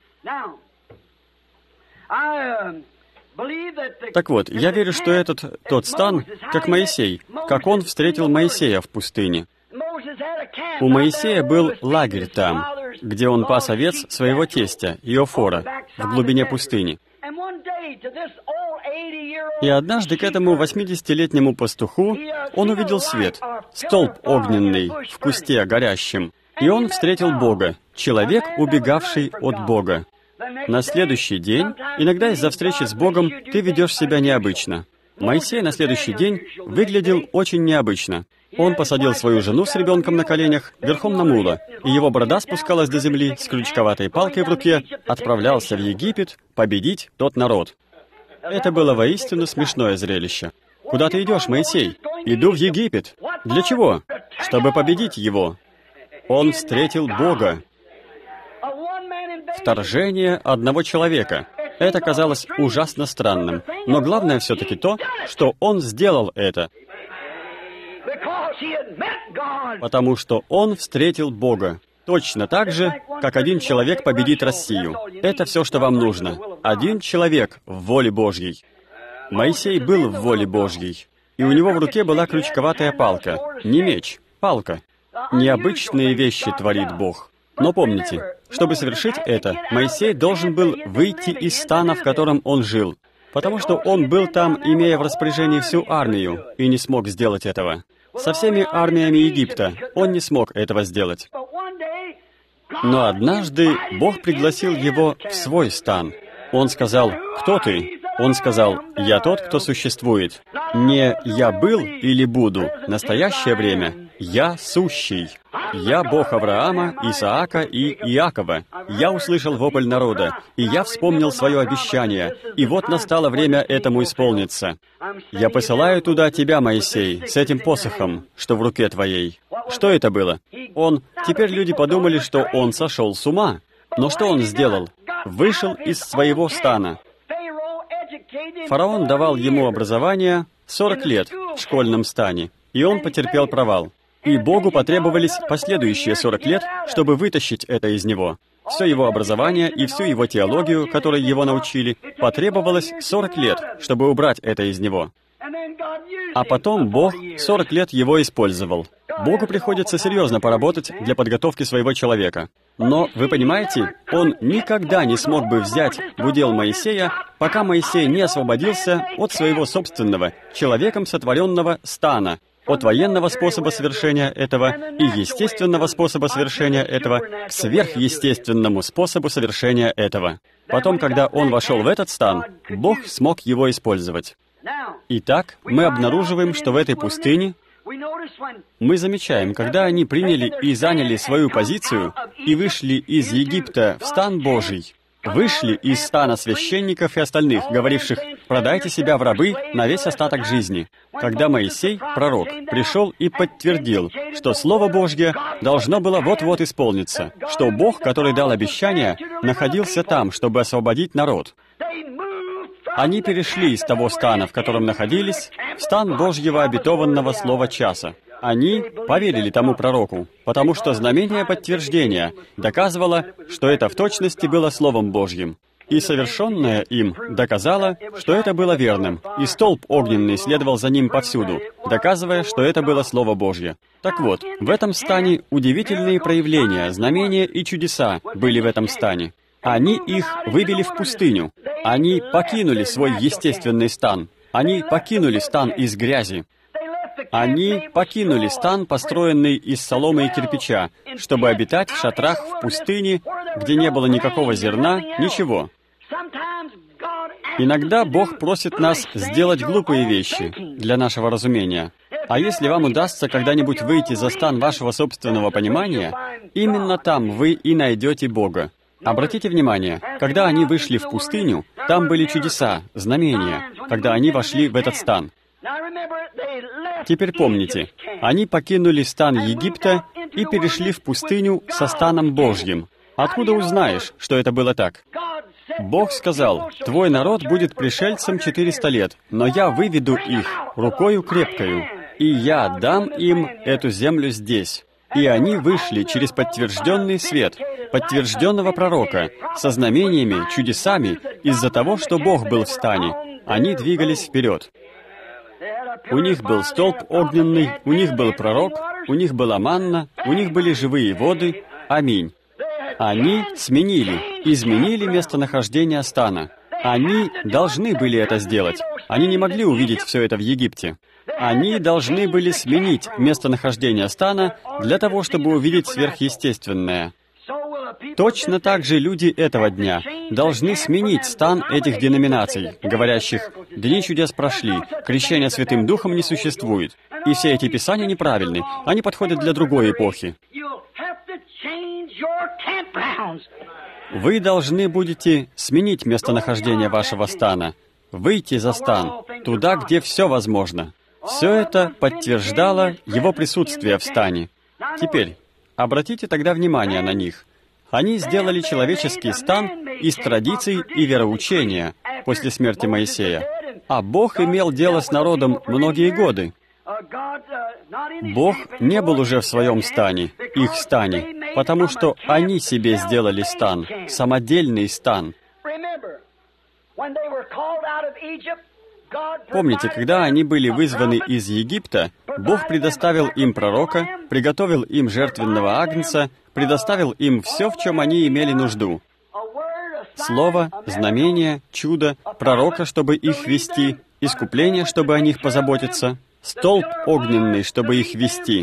Так вот, я верю, что этот тот стан, как Моисей, как он встретил Моисея в пустыне. У Моисея был лагерь там, где он пас овец своего тестя, Иофора, в глубине пустыни. И однажды к этому восьмидесятилетнему пастуху он увидел свет, столб огненный в кусте горящем, и он встретил Бога, человек, убегавший от Бога. На следующий день, иногда из-за встречи с Богом, ты ведешь себя необычно. Моисей на следующий день выглядел очень необычно. Он посадил свою жену с ребенком на коленях, верхом на мула, и его борода спускалась до земли с крючковатой палкой в руке, отправлялся в Египет победить тот народ. Это было воистину смешное зрелище. «Куда ты идешь, Моисей?» «Иду в Египет». «Для чего?» «Чтобы победить его». Он встретил Бога. Вторжение одного человека. Это казалось ужасно странным. Но главное все-таки то, что он сделал это. Потому что он встретил Бога. Точно так же, как один человек победит Россию. Это все, что вам нужно. Один человек в воле Божьей. Моисей был в воле Божьей. И у него в руке была крючковатая палка. Не меч, палка. Необычные вещи творит Бог. Но помните, чтобы совершить это, Моисей должен был выйти из стана, в котором он жил. Потому что он был там, имея в распоряжении всю армию, и не смог сделать этого. Со всеми армиями Египта он не смог этого сделать. Но однажды Бог пригласил его в свой стан. Он сказал: «Кто ты?» Он сказал: «Я тот, кто существует. Не «я был» или «буду». Настоящее время «я сущий». Я Бог Авраама, Исаака и Иакова. Я услышал вопль народа, и я вспомнил свое обещание, и вот настало время этому исполниться. Я посылаю туда тебя, Моисей, с этим посохом, что в руке твоей». Что это было? Он... Теперь люди подумали, что он сошел с ума. Но что он сделал? Вышел из своего стана. Фараон давал ему образование сорок лет в школьном стане, и он потерпел провал. И Богу потребовались последующие сорок лет, чтобы вытащить это из него. Все его образование и всю его теологию, которой его научили, потребовалось сорок лет, чтобы убрать это из него. А потом Бог сорок лет его использовал. Богу приходится серьезно поработать для подготовки своего человека. Но, вы понимаете, он никогда не смог бы взять в удел Моисея, пока Моисей не освободился от своего собственного, человеком сотворенного стана, от военного способа совершения этого и естественного способа совершения этого к сверхъестественному способу совершения этого. Потом, когда он вошел в этот стан, Бог смог его использовать. Итак, мы обнаруживаем, что в этой пустыне мы замечаем, когда они приняли и заняли свою позицию и вышли из Египта в стан Божий, вышли из стана священников и остальных, говоривших: «Продайте себя в рабы на весь остаток жизни». Когда Моисей, пророк, пришел и подтвердил, что Слово Божье должно было вот-вот исполниться, что Бог, который дал обещание, находился там, чтобы освободить народ. Они перешли из того стана, в котором находились, в стан Божьего обетованного слова часа. Они поверили тому пророку, потому что знамение подтверждения доказывало, что это в точности было Словом Божьим. И совершенное им доказало, что это было верным, и столб огненный следовал за ним повсюду, доказывая, что это было Слово Божье. Так вот, в этом стане удивительные проявления, знамения и чудеса были в этом стане. Они их вывели в пустыню. Они покинули свой естественный стан. Они покинули стан из грязи. Они покинули стан, построенный из соломы и кирпича, чтобы обитать в шатрах в пустыне, где не было никакого зерна, ничего. Иногда Бог просит нас сделать глупые вещи для нашего разумения. А если вам удастся когда-нибудь выйти за стан вашего собственного понимания, именно там вы и найдете Бога. Обратите внимание, когда они вышли в пустыню, там были чудеса, знамения, когда они вошли в этот стан. Теперь помните, они покинули стан Египта и перешли в пустыню со станом Божьим. Откуда узнаешь, что это было так? Бог сказал: «Твой народ будет пришельцем четыреста лет, но я выведу их рукою крепкою, и я дам им эту землю здесь». И они вышли через подтвержденный свет, подтвержденного пророка, со знамениями, чудесами, из-за того, что Бог был в стане. Они двигались вперед. У них был столб огненный, у них был пророк, у них была манна, у них были живые воды. Аминь. Они сменили, изменили местонахождение стана. Они должны были это сделать. Они не могли увидеть все это в Египте. Они должны были сменить местонахождение стана для того, чтобы увидеть сверхъестественное. Точно так же люди этого дня должны сменить стан этих деноминаций, говорящих: «Дни чудес прошли, крещение Святым Духом не существует, и все эти писания неправильны, они подходят для другой эпохи». Вы должны будете сменить местонахождение вашего стана, выйти за стан, туда, где все возможно. Все это подтверждало его присутствие в стане. Теперь, обратите тогда внимание на них. Они сделали человеческий стан из традиций и вероучения после смерти Моисея. А Бог имел дело с народом многие годы. Бог не был уже в своем стане, их стане, потому что они себе сделали стан, самодельный стан. Помните, когда они были вызваны из Египта, Бог предоставил им пророка, приготовил им жертвенного агнца, предоставил им все, в чем они имели нужду. Слово, знамение, чудо, пророка, чтобы их вести, искупление, чтобы о них позаботиться, столб огненный, чтобы их вести.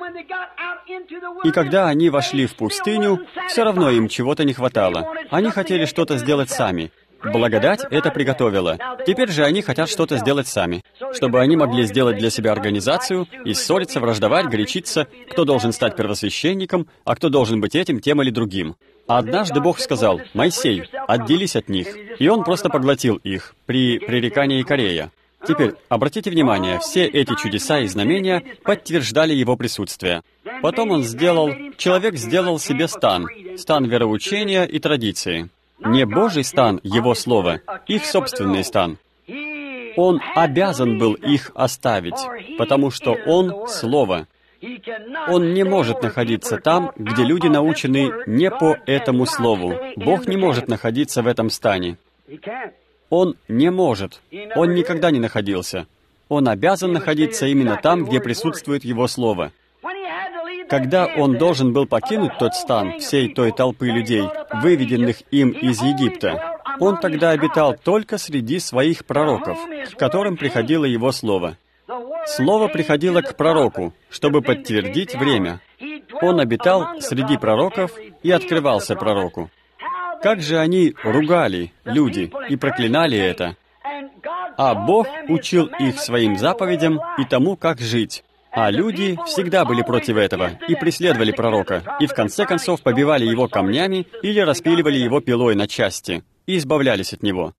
И когда они вошли в пустыню, все равно им чего-то не хватало. Они хотели что-то сделать сами. Благодать это приготовила. Теперь же они хотят что-то сделать сами, чтобы они могли сделать для себя организацию и ссориться, враждовать, горячиться, кто должен стать первосвященником, а кто должен быть этим, тем или другим. А однажды Бог сказал: «Моисей, отделись от них», и он просто поглотил их при пререкании Корея. Теперь, обратите внимание, все эти чудеса и знамения подтверждали его присутствие. Потом он сделал, человек сделал себе стан, стан вероучения и традиции. Не Божий стан, Его Слово, их собственный стан. Он обязан был их оставить, потому что Он — Слово. Он не может находиться там, где люди научены не по этому Слову. Бог не может находиться в этом стане. Он не может. Он никогда не находился. Он обязан находиться именно там, где присутствует Его Слово. Когда он должен был покинуть тот стан всей той толпы людей, выведенных им из Египта, он тогда обитал только среди своих пророков, к которым приходило его слово. Слово приходило к пророку, чтобы подтвердить время. Он обитал среди пророков и открывался пророку. Как же они ругали, люди, и проклинали это. А Бог учил их своим заповедям и тому, как жить. А люди всегда были против этого и преследовали пророка, и в конце концов побивали его камнями или распиливали его пилой на части, и избавлялись от него.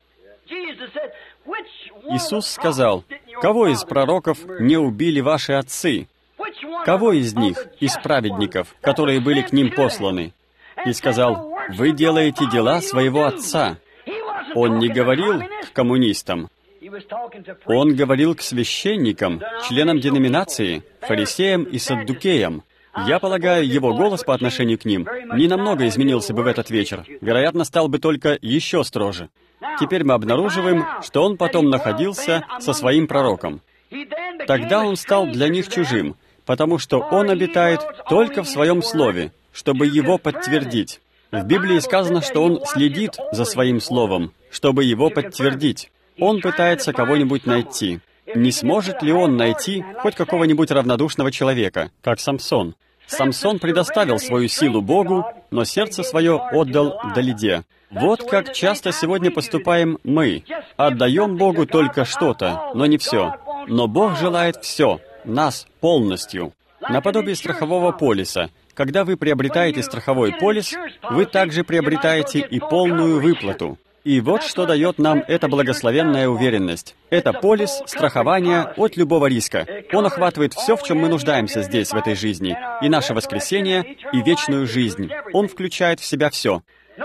Иисус сказал: «Кого из пророков не убили ваши отцы? Кого из них, из праведников, которые были к ним посланы?» И сказал: «Вы делаете дела своего отца». Он не говорил к коммунистам. Он говорил к священникам, членам деноминации, фарисеям и саддукеям. Я полагаю, его голос по отношению к ним не намного изменился бы в этот вечер. Вероятно, стал бы только еще строже. Теперь мы обнаруживаем, что он потом находился со своим пророком. Тогда он стал для них чужим, потому что он обитает только в своем слове, чтобы его подтвердить. В Библии сказано, что он следит за своим словом, чтобы его подтвердить. Он пытается кого-нибудь найти. Не сможет ли он найти хоть какого-нибудь равнодушного человека, как Самсон? Самсон предоставил свою силу Богу, но сердце свое отдал Далиде. Вот как часто сегодня поступаем мы. Отдаем Богу только что-то, но не все. Но Бог желает все, нас полностью. Наподобие страхового полиса. Когда вы приобретаете страховой полис, вы также приобретаете и полную выплату. И вот что дает нам эта благословенная уверенность. Это полис страхования от любого риска. Он охватывает все, в чем мы нуждаемся здесь, в этой жизни. И наше воскресение, и вечную жизнь. Он включает в себя все.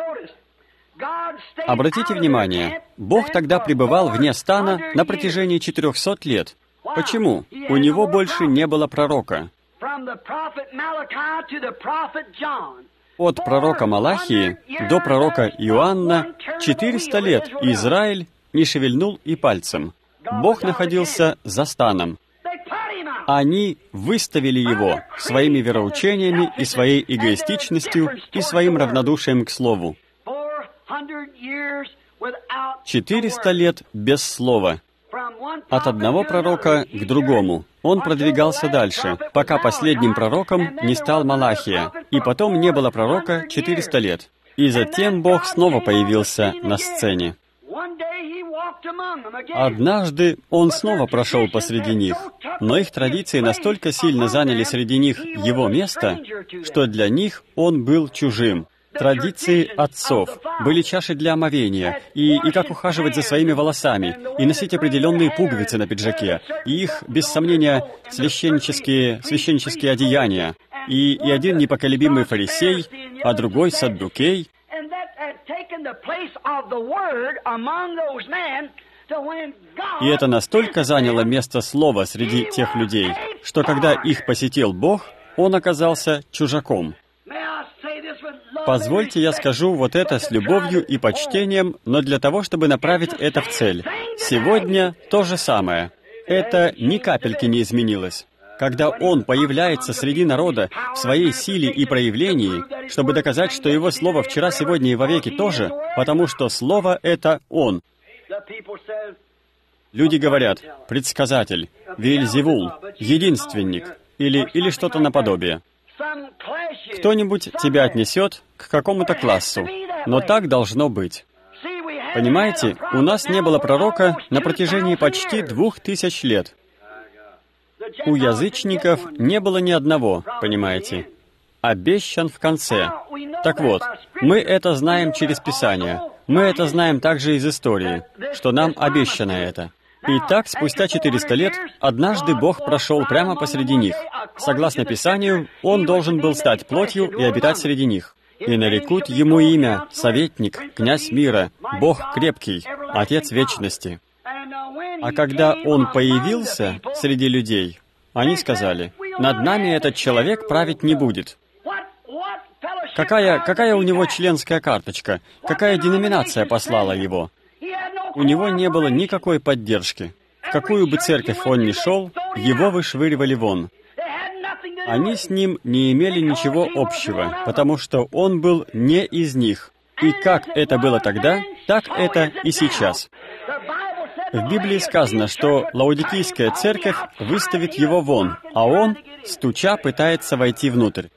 Обратите внимание, Бог тогда пребывал вне стана на протяжении четырехсот лет. Почему? У него больше не было пророка. От пророка Малахии до пророка Иоанна четыреста лет Израиль не шевельнул и пальцем. Бог находился за станом. Они выставили его своими вероучениями и своей эгоистичностью и своим равнодушием к слову. Четыреста лет без слова. От одного пророка к другому. Он продвигался дальше, пока последним пророком не стал Малахия, и потом не было пророка четыреста лет. И затем Бог снова появился на сцене. Однажды Он снова прошел посреди них, но их традиции настолько сильно заняли среди них Его место, что для них Он был чужим. Традиции отцов были чаши для омовения, и, и как ухаживать за своими волосами, и носить определенные пуговицы на пиджаке, и их, без сомнения, священнические, священнические одеяния, и, и один непоколебимый фарисей, а другой саддукей. И это настолько заняло место слова среди тех людей, что когда их посетил Бог, он оказался чужаком. Позвольте, я скажу вот это с любовью и почтением, но для того, чтобы направить это в цель. Сегодня то же самое. Это ни капельки не изменилось. Когда Он появляется среди народа в своей силе и проявлении, чтобы доказать, что Его Слово вчера, сегодня и вовеки тоже, потому что Слово — это Он. Люди говорят: предсказатель, Веельзевул, единственник, или, или что-то наподобие. Кто-нибудь тебя отнесет к какому-то классу, но так должно быть. Понимаете, у нас не было пророка на протяжении почти двух тысяч лет. У язычников не было ни одного, понимаете. Обещан в конце. Так вот, мы это знаем через Писание. Мы это знаем также из истории, что нам обещано это. И так, спустя четыреста лет, однажды Бог прошел прямо посреди них. Согласно Писанию, Он должен был стать плотью и обитать среди них. И нарекут Ему имя Советник, Князь мира, Бог крепкий, Отец вечности. А когда Он появился среди людей, они сказали: над нами этот человек править не будет. Какая, какая у него членская карточка? Какая деноминация послала его? У него не было никакой поддержки. В какую бы церковь он ни шел, его вышвыривали вон. Они с ним не имели ничего общего, потому что он был не из них. И как это было тогда, так это и сейчас. В Библии сказано, что Лаодикийская церковь выставит его вон, а он, стуча, пытается войти внутрь.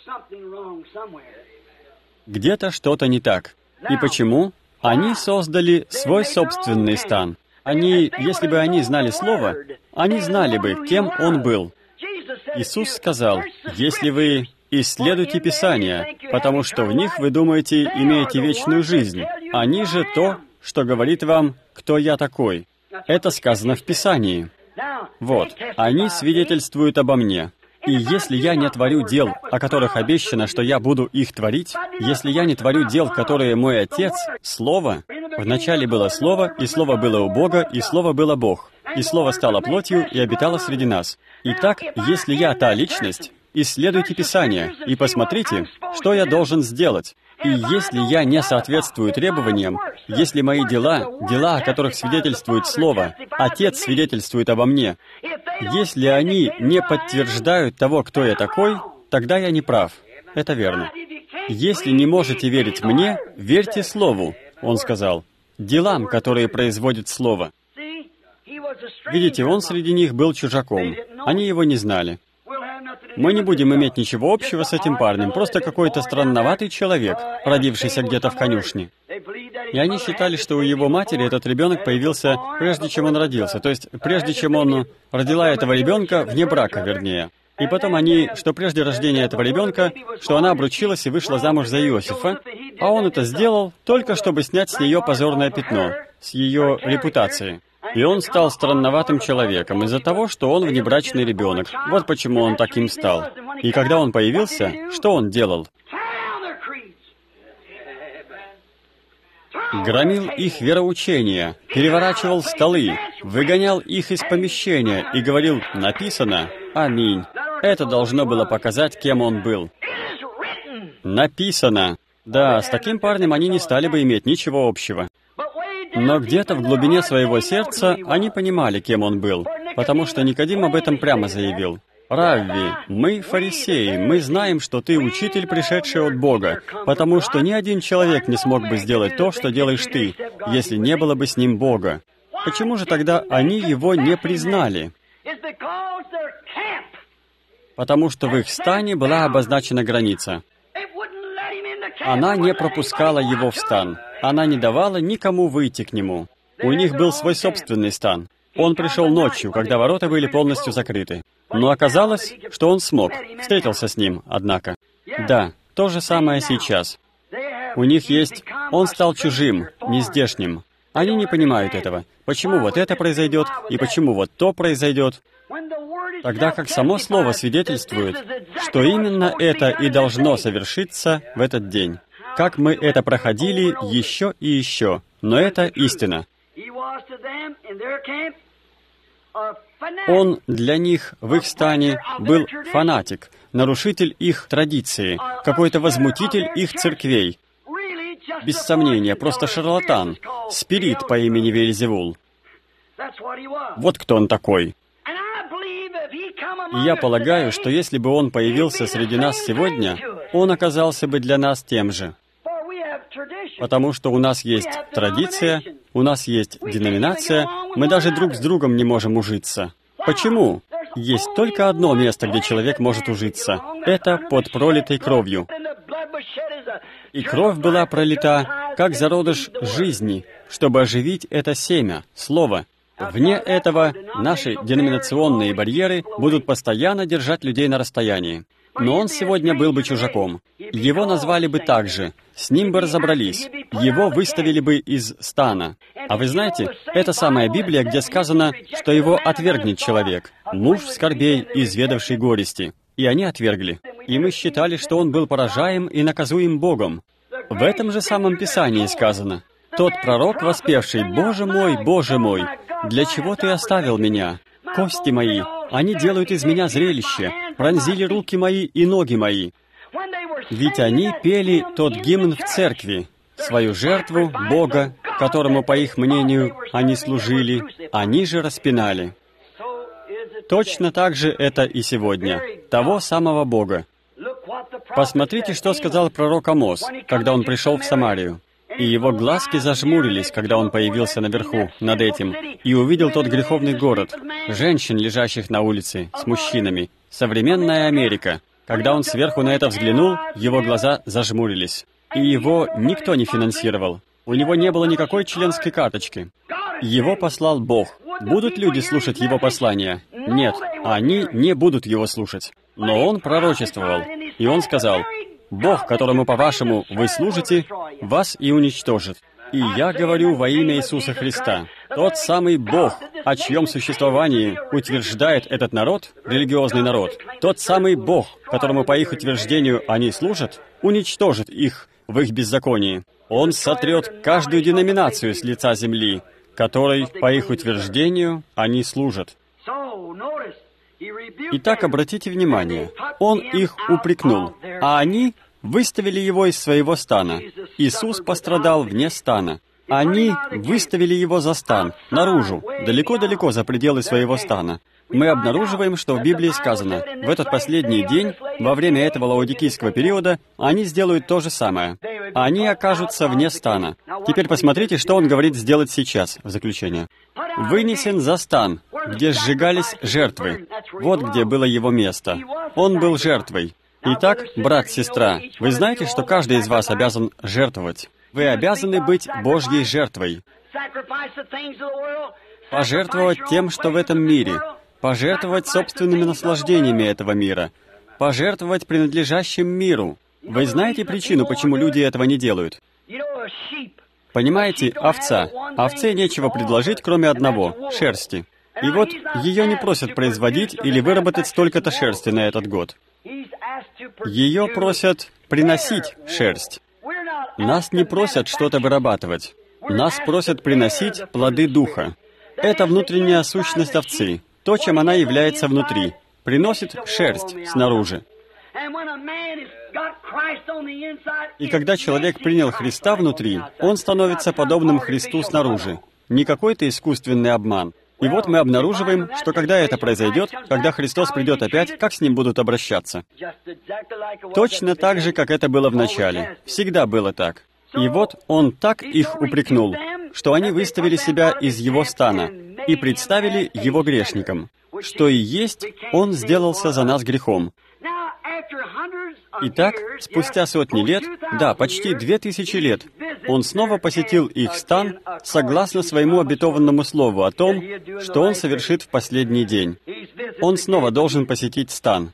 Где-то что-то не так. И почему? Они создали свой собственный стан. Они, если бы они знали Слово, они знали бы, кем Он был. Иисус сказал: «Если вы исследуйте Писания, потому что в них, вы думаете, имеете вечную жизнь. Они же то, что говорит вам, кто я такой». Это сказано в Писании. Вот, они свидетельствуют обо мне. И если я не творю дел, о которых обещано, что я буду их творить, если я не творю дел, которые мой Отец, Слово, вначале было Слово, и Слово было у Бога, и Слово было Бог, и Слово стало плотью и обитало среди нас. Итак, если я та личность, исследуйте Писание и посмотрите, что я должен сделать. И если я не соответствую требованиям, если мои дела, дела, о которых свидетельствует Слово, Отец свидетельствует обо мне, если они не подтверждают того, кто я такой, тогда я не прав. Это верно. Если не можете верить мне, верьте Слову, Он сказал, делам, которые производит Слово. Видите, он среди них был чужаком. Они его не знали. Мы не будем иметь ничего общего с этим парнем, просто какой-то странноватый человек, родившийся где-то в конюшне. И они считали, что у его матери этот ребенок появился прежде, чем он родился, то есть прежде, чем он родила этого ребенка, вне брака, вернее. И потом они, что прежде рождения этого ребенка, что она обручилась и вышла замуж за Иосифа, а он это сделал только чтобы снять с нее позорное пятно, с ее репутации. И он стал странноватым человеком из-за того, что он внебрачный ребенок. Вот почему он таким стал. И когда он появился, что он делал? Громил их вероучения, переворачивал столы, выгонял их из помещения и говорил: «Написано, аминь». Это должно было показать, кем он был. Написано. Да, с таким парнем они не стали бы иметь ничего общего. Но где-то в глубине своего сердца они понимали, кем он был, потому что Никодим об этом прямо заявил. «Равви, мы фарисеи, мы знаем, что ты учитель, пришедший от Бога, потому что ни один человек не смог бы сделать то, что делаешь ты, если не было бы с ним Бога». Почему же тогда они его не признали? Потому что в их стане была обозначена граница. Она не пропускала его в стан. Она не давала никому выйти к нему. У них был свой собственный стан. Он пришел ночью, когда ворота были полностью закрыты. Но оказалось, что он смог. Встретился с ним, однако. Да, то же самое сейчас. У них есть... Он стал чужим, нездешним. Они не понимают этого. Почему вот это произойдет, и почему вот то произойдет. Тогда как само Слово свидетельствует, что именно это и должно совершиться в этот день. Как мы это проходили еще и еще. Но это истина. Он для них в их стане был фанатик, нарушитель их традиции, какой-то возмутитель их церквей. Без сомнения, просто шарлатан, спирит по имени Вельзевул. Вот кто он такой. И я полагаю, что если бы он появился среди нас сегодня, он оказался бы для нас тем же. Потому что у нас есть традиция, у нас есть деноминация, мы даже друг с другом не можем ужиться. Почему? Есть только одно место, где человек может ужиться. Это под пролитой кровью. И кровь была пролита, как зародыш жизни, чтобы оживить это семя, слово. Вне этого наши деноминационные барьеры будут постоянно держать людей на расстоянии. Но он сегодня был бы чужаком. Его назвали бы так же. С ним бы разобрались. Его выставили бы из стана. А вы знаете, это самая Библия, где сказано, что его отвергнет человек, муж скорбей, изведавший горести. И они отвергли. И мы считали, что он был поражаем и наказуем Богом. В этом же самом Писании сказано: «Тот пророк, воспевший: Боже мой, Боже мой, для чего ты оставил меня? Кости мои, они делают из меня зрелище, пронзили руки мои и ноги мои». Ведь они пели тот гимн в церкви, свою жертву Бога, которому, по их мнению, они служили, они же распинали. Точно так же это и сегодня, того самого Бога. Посмотрите, что сказал пророк Амос, когда он пришел в Самарию. И его глазки зажмурились, когда он появился наверху, над этим, и увидел тот греховный город, женщин, лежащих на улице, с мужчинами, современная Америка. Когда он сверху на это взглянул, его глаза зажмурились. И его никто не финансировал. У него не было никакой членской карточки. Его послал Бог. Будут люди слушать его послания? Нет, они не будут его слушать. Но он пророчествовал, и он сказал: «Бог, которому, по-вашему, вы служите, вас и уничтожит. И я говорю во имя Иисуса Христа, тот самый Бог, о чьем существовании утверждает этот народ, религиозный народ, тот самый Бог, которому по их утверждению они служат, уничтожит их в их беззаконии. Он сотрет каждую деноминацию с лица земли, которой, по их утверждению, они служат». Итак, обратите внимание, он их упрекнул, а они выставили его из своего стана. Иисус пострадал вне стана. Они выставили его за стан, наружу, далеко-далеко за пределы своего стана. Мы обнаруживаем, что в Библии сказано, в этот последний день, во время этого лаодикийского периода, они сделают то же самое. Они окажутся вне стана. Теперь посмотрите, что он говорит сделать сейчас, в заключение. «Вынесен за стан, где сжигались жертвы». Вот где было его место. Он был жертвой. Итак, брат, сестра, вы знаете, что каждый из вас обязан жертвовать. Вы обязаны быть Божьей жертвой. Пожертвовать тем, что в этом мире. Пожертвовать собственными наслаждениями этого мира. Пожертвовать принадлежащим миру. Вы знаете причину, почему люди этого не делают? Понимаете, овца. Овце нечего предложить, кроме одного — шерсти. И вот ее не просят производить или выработать столько-то шерсти на этот год. Ее просят приносить шерсть. Нас не просят что-то вырабатывать. Нас просят приносить плоды Духа. Это внутренняя сущность овцы, то, чем она является внутри. Приносит шерсть снаружи. И когда человек принял Христа внутри, он становится подобным Христу снаружи. Не какой-то искусственный обман. И вот мы обнаруживаем, что когда это произойдет, когда Христос придет опять, как с Ним будут обращаться? Точно так же, как это было в начале. Всегда было так. И вот Он так их упрекнул, что они выставили себя из Его стана и представили Его грешником, что и есть Он сделался за нас грехом. Итак, спустя сотни лет, да, почти две тысячи лет, Он снова посетил их стан согласно своему обетованному слову о том, что Он совершит в последний день. Он снова должен посетить стан.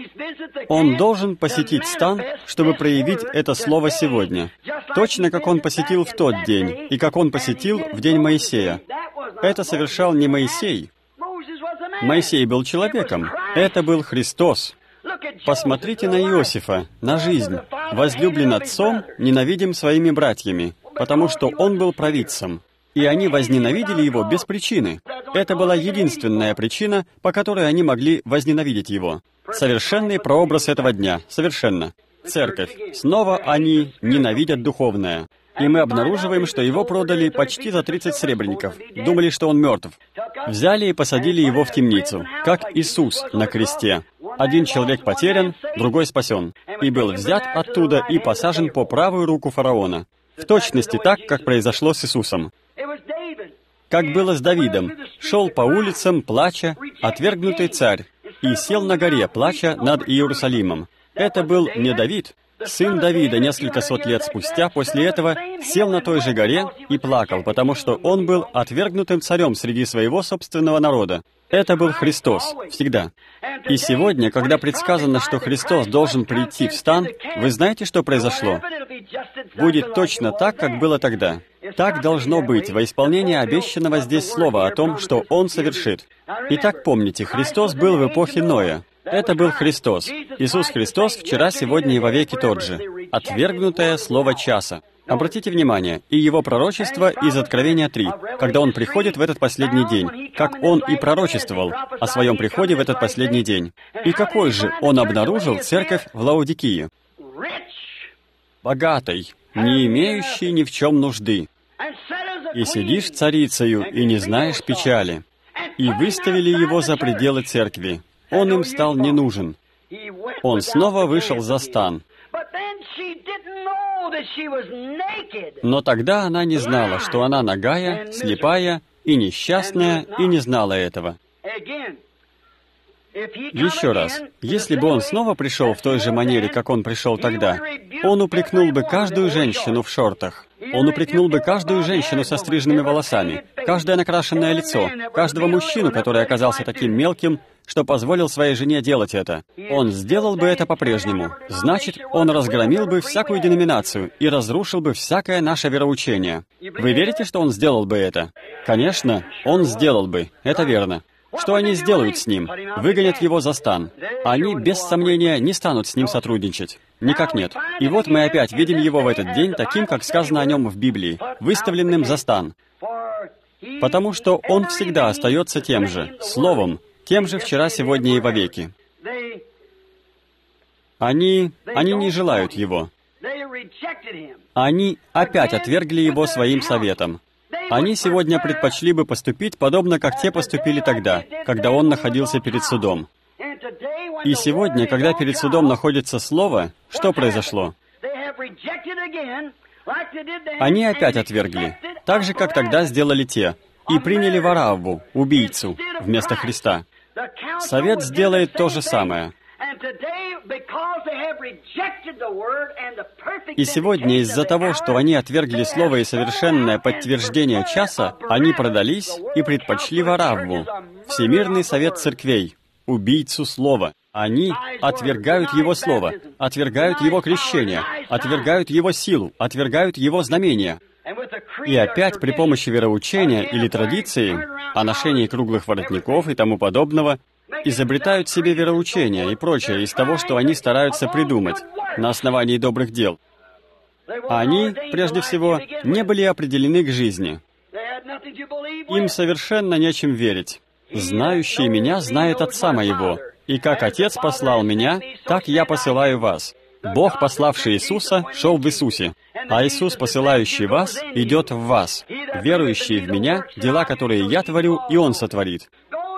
Он должен посетить стан, чтобы проявить это слово сегодня. Точно как Он посетил в тот день, и как Он посетил в день Моисея. Это совершал не Моисей. Моисей был человеком. Это был Христос. Посмотрите на Иосифа, на жизнь. Возлюблен отцом, ненавидим своими братьями, потому что он был провидцем. И они возненавидели его без причины. Это была единственная причина, по которой они могли возненавидеть его. Совершенный прообраз этого дня. Совершенно. Церковь. Снова они ненавидят духовное. И мы обнаруживаем, что его продали почти за тридцать сребреников. Думали, что он мертв. Взяли и посадили его в темницу, как Иисус на кресте. Один человек потерян, другой спасен. И был взят оттуда и посажен по правую руку фараона. В точности так, как произошло с Иисусом. Как было с Давидом. Шел по улицам, плача, отвергнутый царь, и сел на горе, плача над Иерусалимом. Это был не Давид. Сын Давида несколько сот лет спустя после этого сел на той же горе и плакал, потому что он был отвергнутым царем среди своего собственного народа. Это был Христос, всегда. И сегодня, когда предсказано, что Христос должен прийти в стан, вы знаете, что произошло? Будет точно так, как было тогда. Так должно быть во исполнение обещанного здесь слова о том, что Он совершит. Итак, помните, Христос был в эпохе Ноя. Это был Христос. Иисус Христос вчера, сегодня и вовеки тот же. Отвергнутое слово часа. Обратите внимание, и его пророчество из Откровения три, когда он приходит в этот последний день, как он и пророчествовал о своем приходе в этот последний день. И какой же он обнаружил церковь в Лаодикии? Богатой, не имеющей ни в чем нужды. И сидишь царицею, и не знаешь печали. И выставили его за пределы церкви. Он им стал не нужен. Он снова вышел за стан. Но тогда она не знала, что она нагая, слепая и несчастная, и не знала этого. Еще раз, если бы он снова пришел в той же манере, как он пришел тогда, он упрекнул бы каждую женщину в шортах. Он упрекнул бы каждую женщину со стриженными волосами, каждое накрашенное лицо, каждого мужчину, который оказался таким мелким, что позволил своей жене делать это. Он сделал бы это по-прежнему. Значит, он разгромил бы всякую деноминацию и разрушил бы всякое наше вероучение. Вы верите, что он сделал бы это? Конечно, он сделал бы. Это верно. Что они сделают с ним? Выгонят его за стан. Они, без сомнения, не станут с ним сотрудничать. Никак нет. И вот мы опять видим его в этот день таким, как сказано о нем в Библии, выставленным за стан. Потому что он всегда остается тем же, словом, тем же вчера, сегодня и вовеки. Они, они не желают его. Они опять отвергли его своим советом. Они сегодня предпочли бы поступить подобно, как те поступили тогда, когда он находился перед судом. И сегодня, когда перед судом находится Слово, что произошло? Они опять отвергли, так же, как тогда сделали те, и приняли Варавву, убийцу, вместо Христа. Совет сделает то же самое. И сегодня из-за того, что они отвергли Слово и совершенное подтверждение часа, они продались и предпочли Варавву, Всемирный Совет Церквей, убийцу Слова. Они отвергают Его Слово, отвергают Его крещение, отвергают Его силу, отвергают Его знамения. И опять при помощи вероучения или традиции, о ношении круглых воротников и тому подобного, изобретают себе вероучение и прочее из того, что они стараются придумать на основании добрых дел. Они, прежде всего, не были определены к жизни. Им совершенно нечем верить. «Знающий меня знает Отца моего, и как Отец послал меня, так я посылаю вас». Бог, пославший Иисуса, шел в Иисусе, а Иисус, посылающий вас, идет в вас. Верующий в Меня, дела, которые я творю, и Он сотворит.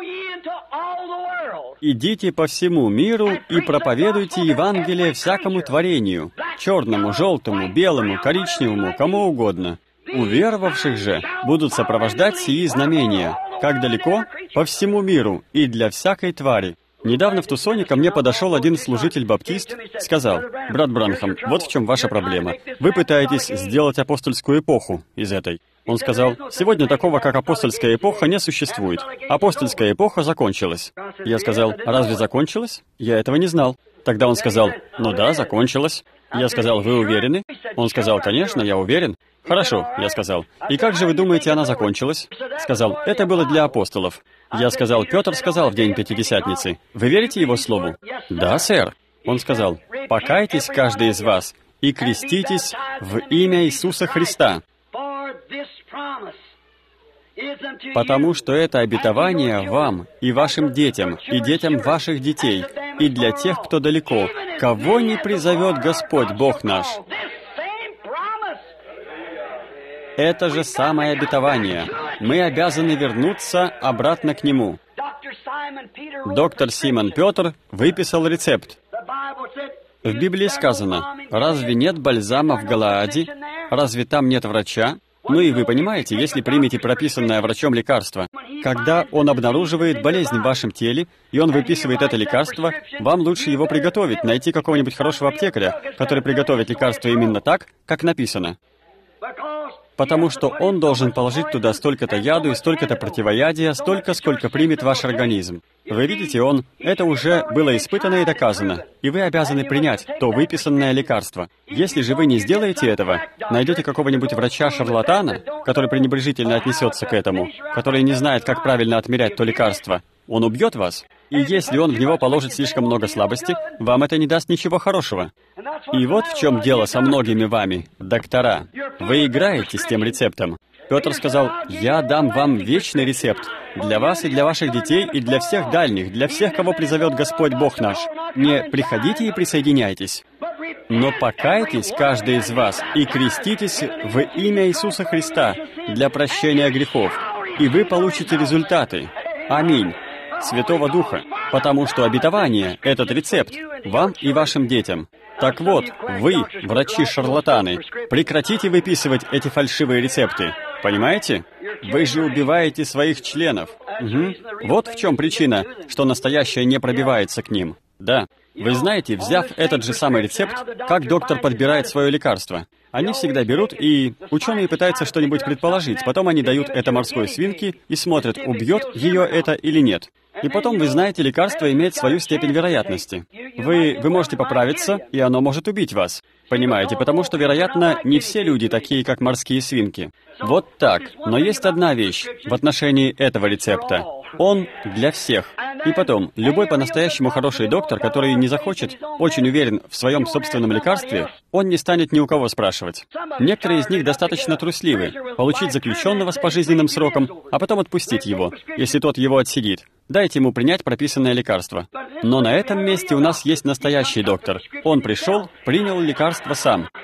«Идите по всему миру и проповедуйте Евангелие всякому творению, черному, желтому, белому, коричневому, кому угодно. Уверовавших же будут сопровождать сии знамения». Как далеко? По всему миру и для всякой твари. Недавно в Тусоне ко мне подошел один служитель-баптист, сказал: «Брат Бранхам, вот в чем ваша проблема. Вы пытаетесь сделать апостольскую эпоху из этой». Он сказал: «Сегодня такого, как апостольская эпоха, не существует. Апостольская эпоха закончилась». Я сказал: «Разве закончилась? Я этого не знал». Тогда он сказал: «Ну да, закончилась». Я сказал: «Вы уверены?» Он сказал: «Конечно, я уверен». «Хорошо», я сказал. «И как же вы думаете, она закончилась?» Сказал: «Это было для апостолов». Я сказал: «Петр сказал в день Пятидесятницы. Вы верите его слову?» «Да, сэр». Он сказал: «Покайтесь каждый из вас и креститесь в имя Иисуса Христа, потому что это обетование вам и вашим детям, и детям ваших детей, и для тех, кто далеко, кого не призовет Господь Бог наш». Это же самое обетование. Мы обязаны вернуться обратно к нему. Доктор Симон Петр выписал рецепт. В Библии сказано: «Разве нет бальзама в Галааде? Разве там нет врача?» Ну и вы понимаете, если примете прописанное врачом лекарство, когда он обнаруживает болезнь в вашем теле, и он выписывает это лекарство, вам лучше его приготовить, найти какого-нибудь хорошего аптекаря, который приготовит лекарство именно так, как написано. Потому что он должен положить туда столько-то яду и столько-то противоядия, столько, сколько примет ваш организм. Вы видите, он, это уже было испытано и доказано, и вы обязаны принять то выписанное лекарство. Если же вы не сделаете этого, найдете какого-нибудь врача-шарлатана, который пренебрежительно отнесется к этому, который не знает, как правильно отмерять то лекарство, он убьет вас. И если он в него положит слишком много слабости, вам это не даст ничего хорошего. И вот в чем дело со многими вами, доктора. Вы играете с тем рецептом. Петр сказал: «Я дам вам вечный рецепт для вас и для ваших детей, и для всех дальних, для всех, кого призовет Господь Бог наш. Не приходите и присоединяйтесь, но покайтесь, каждый из вас, и креститесь в имя Иисуса Христа для прощения грехов, и вы получите результаты. Аминь. Святого Духа, потому что обетование — этот рецепт вам и вашим детям. Так вот, вы, врачи-шарлатаны, прекратите выписывать эти фальшивые рецепты. Понимаете? Вы же убиваете своих членов. Угу. Вот в чем причина, что настоящее не пробивается к ним. Да. Вы знаете, взяв этот же самый рецепт, как доктор подбирает свое лекарство. Они всегда берут, и ученые пытаются что-нибудь предположить. Потом они дают это морской свинке и смотрят, убьет ее это или нет. И потом, вы знаете, лекарство имеет свою степень вероятности. Вы, вы можете поправиться, и оно может убить вас. Понимаете, потому что, вероятно, не все люди такие, как морские свинки. Вот так. Но есть одна вещь в отношении этого рецепта. Он для всех. И потом, любой по-настоящему хороший доктор, который не захочет, очень уверен в своем собственном лекарстве, он не станет ни у кого спрашивать. Некоторые из них достаточно трусливы, получить заключенного с пожизненным сроком, а потом отпустить его, если тот его отсидит. Дайте ему принять прописанное лекарство. Но на этом месте у нас есть настоящий доктор. Он пришел, принял лекарство сам.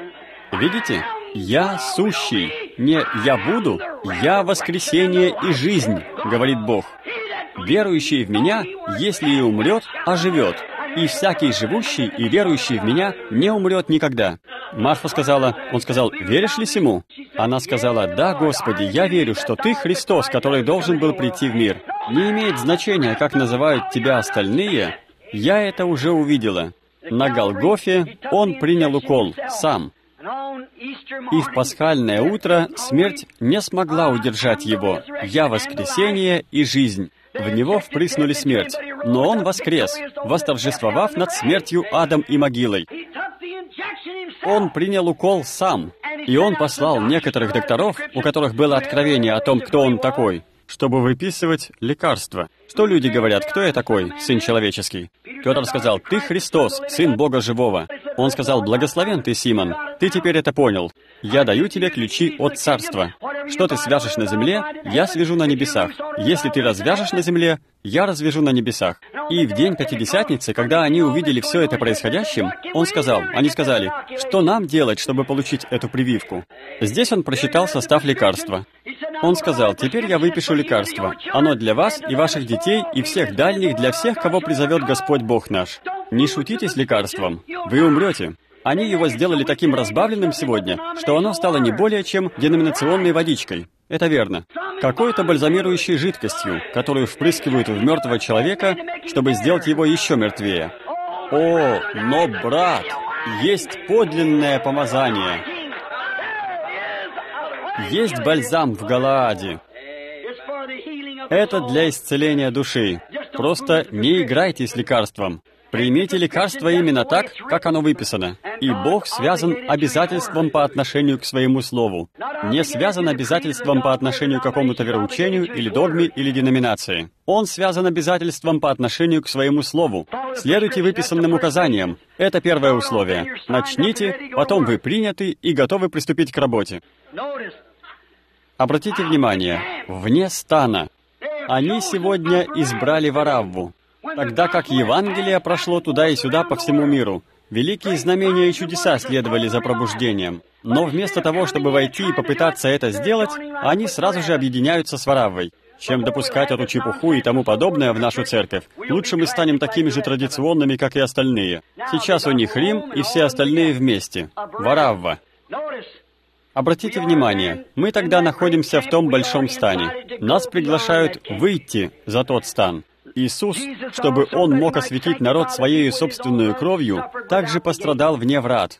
Видите? «Я сущий». Не «я буду», «я воскресение и жизнь», говорит Бог. «Верующий в Меня, если и умрет, оживет. И всякий живущий и верующий в Меня не умрет никогда». Марфа сказала, он сказал, «Веришь ли сему?» Она сказала, «Да, Господи, я верю, что Ты Христос, который должен был прийти в мир. Не имеет значения, как называют Тебя остальные, я это уже увидела». На Голгофе Он принял укол сам. И в пасхальное утро смерть не смогла удержать Его. «Я воскресение и жизнь». В Него впрыснули смерть, но Он воскрес, восторжествовав над смертью, адом и могилой. Он принял укол сам, и Он послал некоторых докторов, у которых было откровение о том, кто Он такой, чтобы выписывать лекарства. Что люди говорят, кто я такой, Сын Человеческий? Петр сказал, «Ты Христос, Сын Бога Живого». Он сказал, «Благословен ты, Симон, ты теперь это понял. Я даю тебе ключи от царства. Что ты свяжешь на земле, я свяжу на небесах. Если ты развяжешь на земле, я развяжу на небесах». И в день Пятидесятницы, когда они увидели все это происходящим, Он сказал, они сказали, «Что нам делать, чтобы получить эту прививку?» Здесь Он прочитал состав лекарства. Он сказал, «Теперь я выпишу лекарство. Оно для вас и ваших детей, и всех дальних, для всех, кого призовет Господь Бог наш. Не шутите с лекарством. Вы умрете». Они его сделали таким разбавленным сегодня, что оно стало не более чем деноминационной водичкой. Это верно. Какой-то бальзамирующей жидкостью, которую впрыскивают в мертвого человека, чтобы сделать его еще мертвее. О, но, брат, есть подлинное помазание. Есть бальзам в Галааде. Это для исцеления души. Просто не играйте с лекарством. Примите лекарство именно так, как оно выписано. И Бог связан обязательством по отношению к своему слову. Не связан обязательством по отношению к какому-то вероучению или догме или деноминации. Он связан обязательством по отношению к своему слову. Следуйте выписанным указаниям. Это первое условие. Начните, потом вы приняты и готовы приступить к работе. Обратите внимание, вне стана. Они сегодня избрали Варавву, тогда как Евангелие прошло туда и сюда по всему миру. Великие знамения и чудеса следовали за пробуждением. Но вместо того, чтобы войти и попытаться это сделать, они сразу же объединяются с Вараввой. Чем допускать эту чепуху и тому подобное в нашу церковь, лучше мы станем такими же традиционными, как и остальные. Сейчас у них Рим и все остальные вместе. Варавва. Обратите внимание, мы тогда находимся в том большом стане. Нас приглашают выйти за тот стан. Иисус, чтобы Он мог осветить народ Своей собственной кровью, также пострадал вне врат.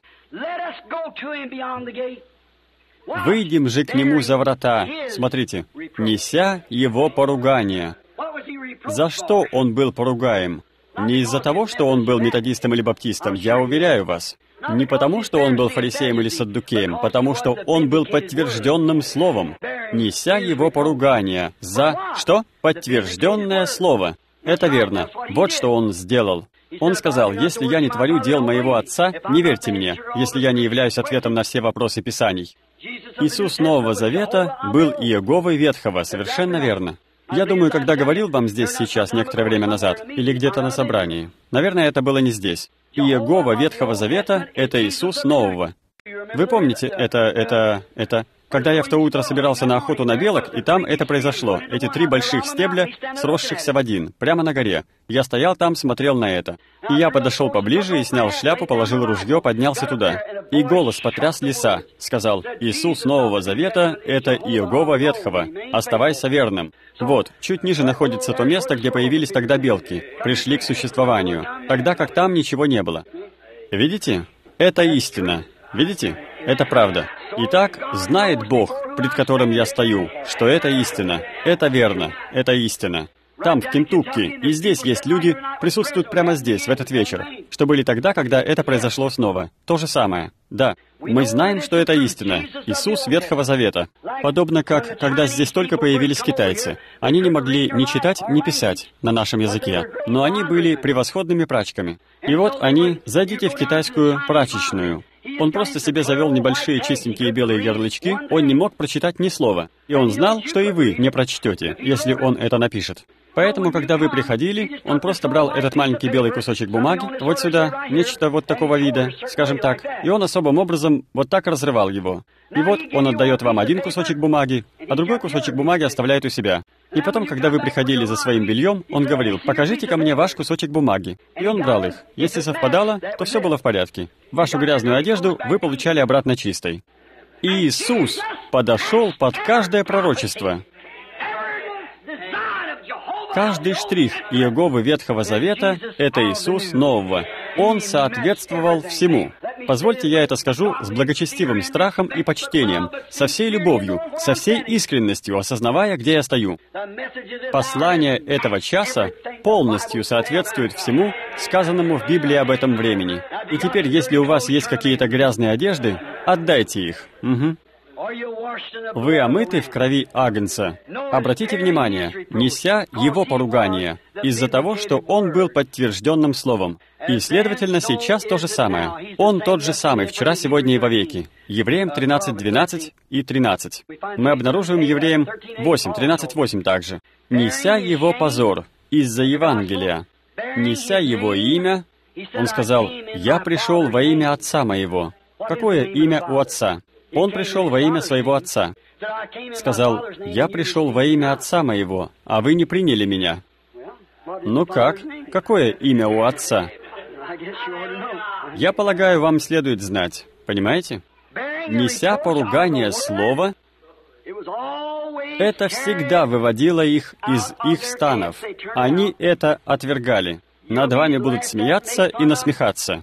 «Выйдем же к Нему за врата», смотрите, «неся Его поругание». За что Он был поругаем? Не из-за того, что Он был методистом или баптистом, я уверяю вас. Не потому, что Он был фарисеем или саддукеем, потому что Он был подтвержденным словом. «Неся Его поругание» за что? Подтвержденное слово. Это верно. Вот что Он сделал. Он сказал, «Если я не творю дел моего Отца, не верьте мне, если я не являюсь ответом на все вопросы Писаний». Иисус Нового Завета был Иеговой Ветхого, совершенно верно. Я думаю, когда говорил вам здесь сейчас, некоторое время назад, или где-то на собрании, наверное, это было не здесь. Иегова Ветхого Завета — это Иисус Нового. Вы помните, это, это, это... Когда я в то утро собирался на охоту на белок, и там это произошло. Эти три больших стебля, сросшихся в один, прямо на горе. Я стоял там, смотрел на это. И я подошел поближе и снял шляпу, положил ружье, поднялся туда. И голос потряс леса, сказал, «Иисус Нового Завета — это Иегова Ветхого. Оставайся верным». Вот, чуть ниже находится то место, где появились тогда белки, пришли к существованию, тогда как там ничего не было. Видите? Это истина. Видите? Это правда. Итак, знает Бог, пред которым я стою, что это истина, это верно, это истина. Там, в Кентукки, и здесь есть люди, присутствуют прямо здесь, в этот вечер, что были тогда, когда это произошло снова. То же самое. Да, мы знаем, что это истина. Иисус Ветхого Завета. Подобно как, когда здесь только появились китайцы. Они не могли ни читать, ни писать на нашем языке, но они были превосходными прачками. И вот они, зайдите в китайскую прачечную. Он просто себе завел небольшие чистенькие белые ярлычки, он не мог прочитать ни слова. И он знал, что и вы не прочтете, если он это напишет. Поэтому, когда вы приходили, он просто брал этот маленький белый кусочек бумаги, вот сюда, нечто вот такого вида, скажем так, и он особым образом вот так разрывал его. И вот он отдает вам один кусочек бумаги, а другой кусочек бумаги оставляет у себя. И потом, когда вы приходили за своим бельем, он говорил: «Покажите-ка мне ваш кусочек бумаги». И он брал их. Если совпадало, то все было в порядке. Вашу грязную одежду вы получали обратно чистой. Иисус подошел под каждое пророчество. Каждый штрих Иеговы Ветхого Завета — это Иисус Нового. Он соответствовал всему. Позвольте я это скажу с благочестивым страхом и почтением, со всей любовью, со всей искренностью, осознавая, где я стою. Послание этого часа полностью соответствует всему, сказанному в Библии об этом времени. И теперь, если у вас есть какие-то грязные одежды, отдайте их. Угу. Вы омыты в крови Агнца. Обратите внимание, неся его поругание, из-за того, что он был подтвержденным словом. И, следовательно, сейчас то же самое. Он тот же самый, вчера, сегодня и вовеки. Евреям тринадцать, двенадцать и тринадцать. Мы обнаруживаем Евреям восемь, тринадцать, восемь также. «Неся его позор из-за Евангелия, неся его имя». Он сказал: «Я пришел во имя Отца моего». Какое имя у Отца? Он пришел во имя своего Отца. Сказал: «Я пришел во имя Отца моего, а вы не приняли меня». Ну как? Какое имя у Отца? Я полагаю, вам следует знать. Понимаете? Неся поругание слова, это всегда выводило их из их станов. Они это отвергали. Над вами будут смеяться и насмехаться.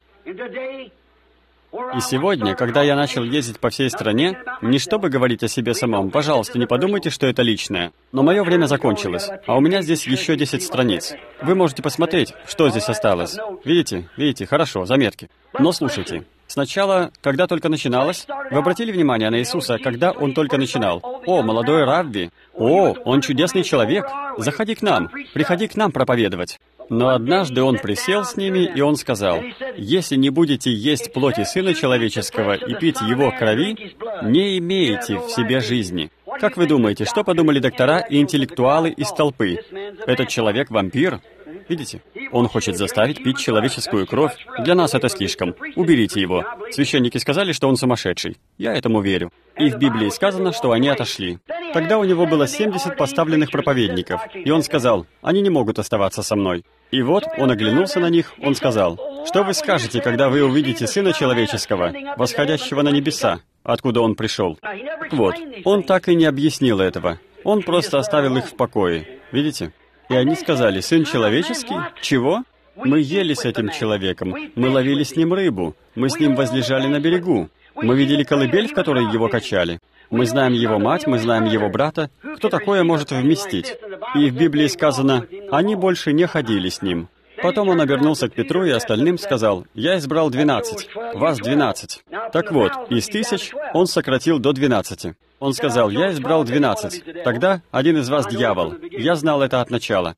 И сегодня, когда я начал ездить по всей стране, не чтобы говорить о себе самом, пожалуйста, не подумайте, что это личное. Но мое время закончилось, а у меня здесь еще десять страниц. Вы можете посмотреть, что здесь осталось. Видите? Видите? Хорошо, заметки. Но слушайте. Сначала, когда только начиналось, вы обратили внимание на Иисуса, когда Он только начинал? «О, молодой Равви! О, он чудесный человек! Заходи к нам! Приходи к нам проповедовать!» Но однажды Он присел с ними, и Он сказал: «Если не будете есть плоти Сына Человеческого и пить Его крови, не имеете в себе жизни». Как вы думаете, что подумали доктора и интеллектуалы из толпы? Этот человек — вампир? Видите? Он хочет заставить пить человеческую кровь. Для нас это слишком. Уберите его. Священники сказали, что он сумасшедший. Я этому верю. И в Библии сказано, что они отошли. Тогда у него было семьдесят поставленных проповедников, и он сказал: «Они не могут оставаться со мной». И вот он оглянулся на них, он сказал: «Что вы скажете, когда вы увидите Сына Человеческого, восходящего на небеса, откуда Он пришел?» Так вот, он так и не объяснил этого. Он просто оставил их в покое. Видите? И они сказали: «Сын человеческий? Чего? Мы ели с этим человеком, мы ловили с ним рыбу, мы с ним возлежали на берегу, мы видели колыбель, в которой его качали. Мы знаем его мать, мы знаем его брата. Кто такое может вместить?» И в Библии сказано: «Они больше не ходили с ним». Потом он обернулся к Петру и остальным сказал: «Я избрал двенадцать, вас двенадцать». Так вот, из тысяч он сократил до двенадцати. Он сказал: «Я избрал двенадцать. Тогда один из вас дьявол. Я знал это от начала».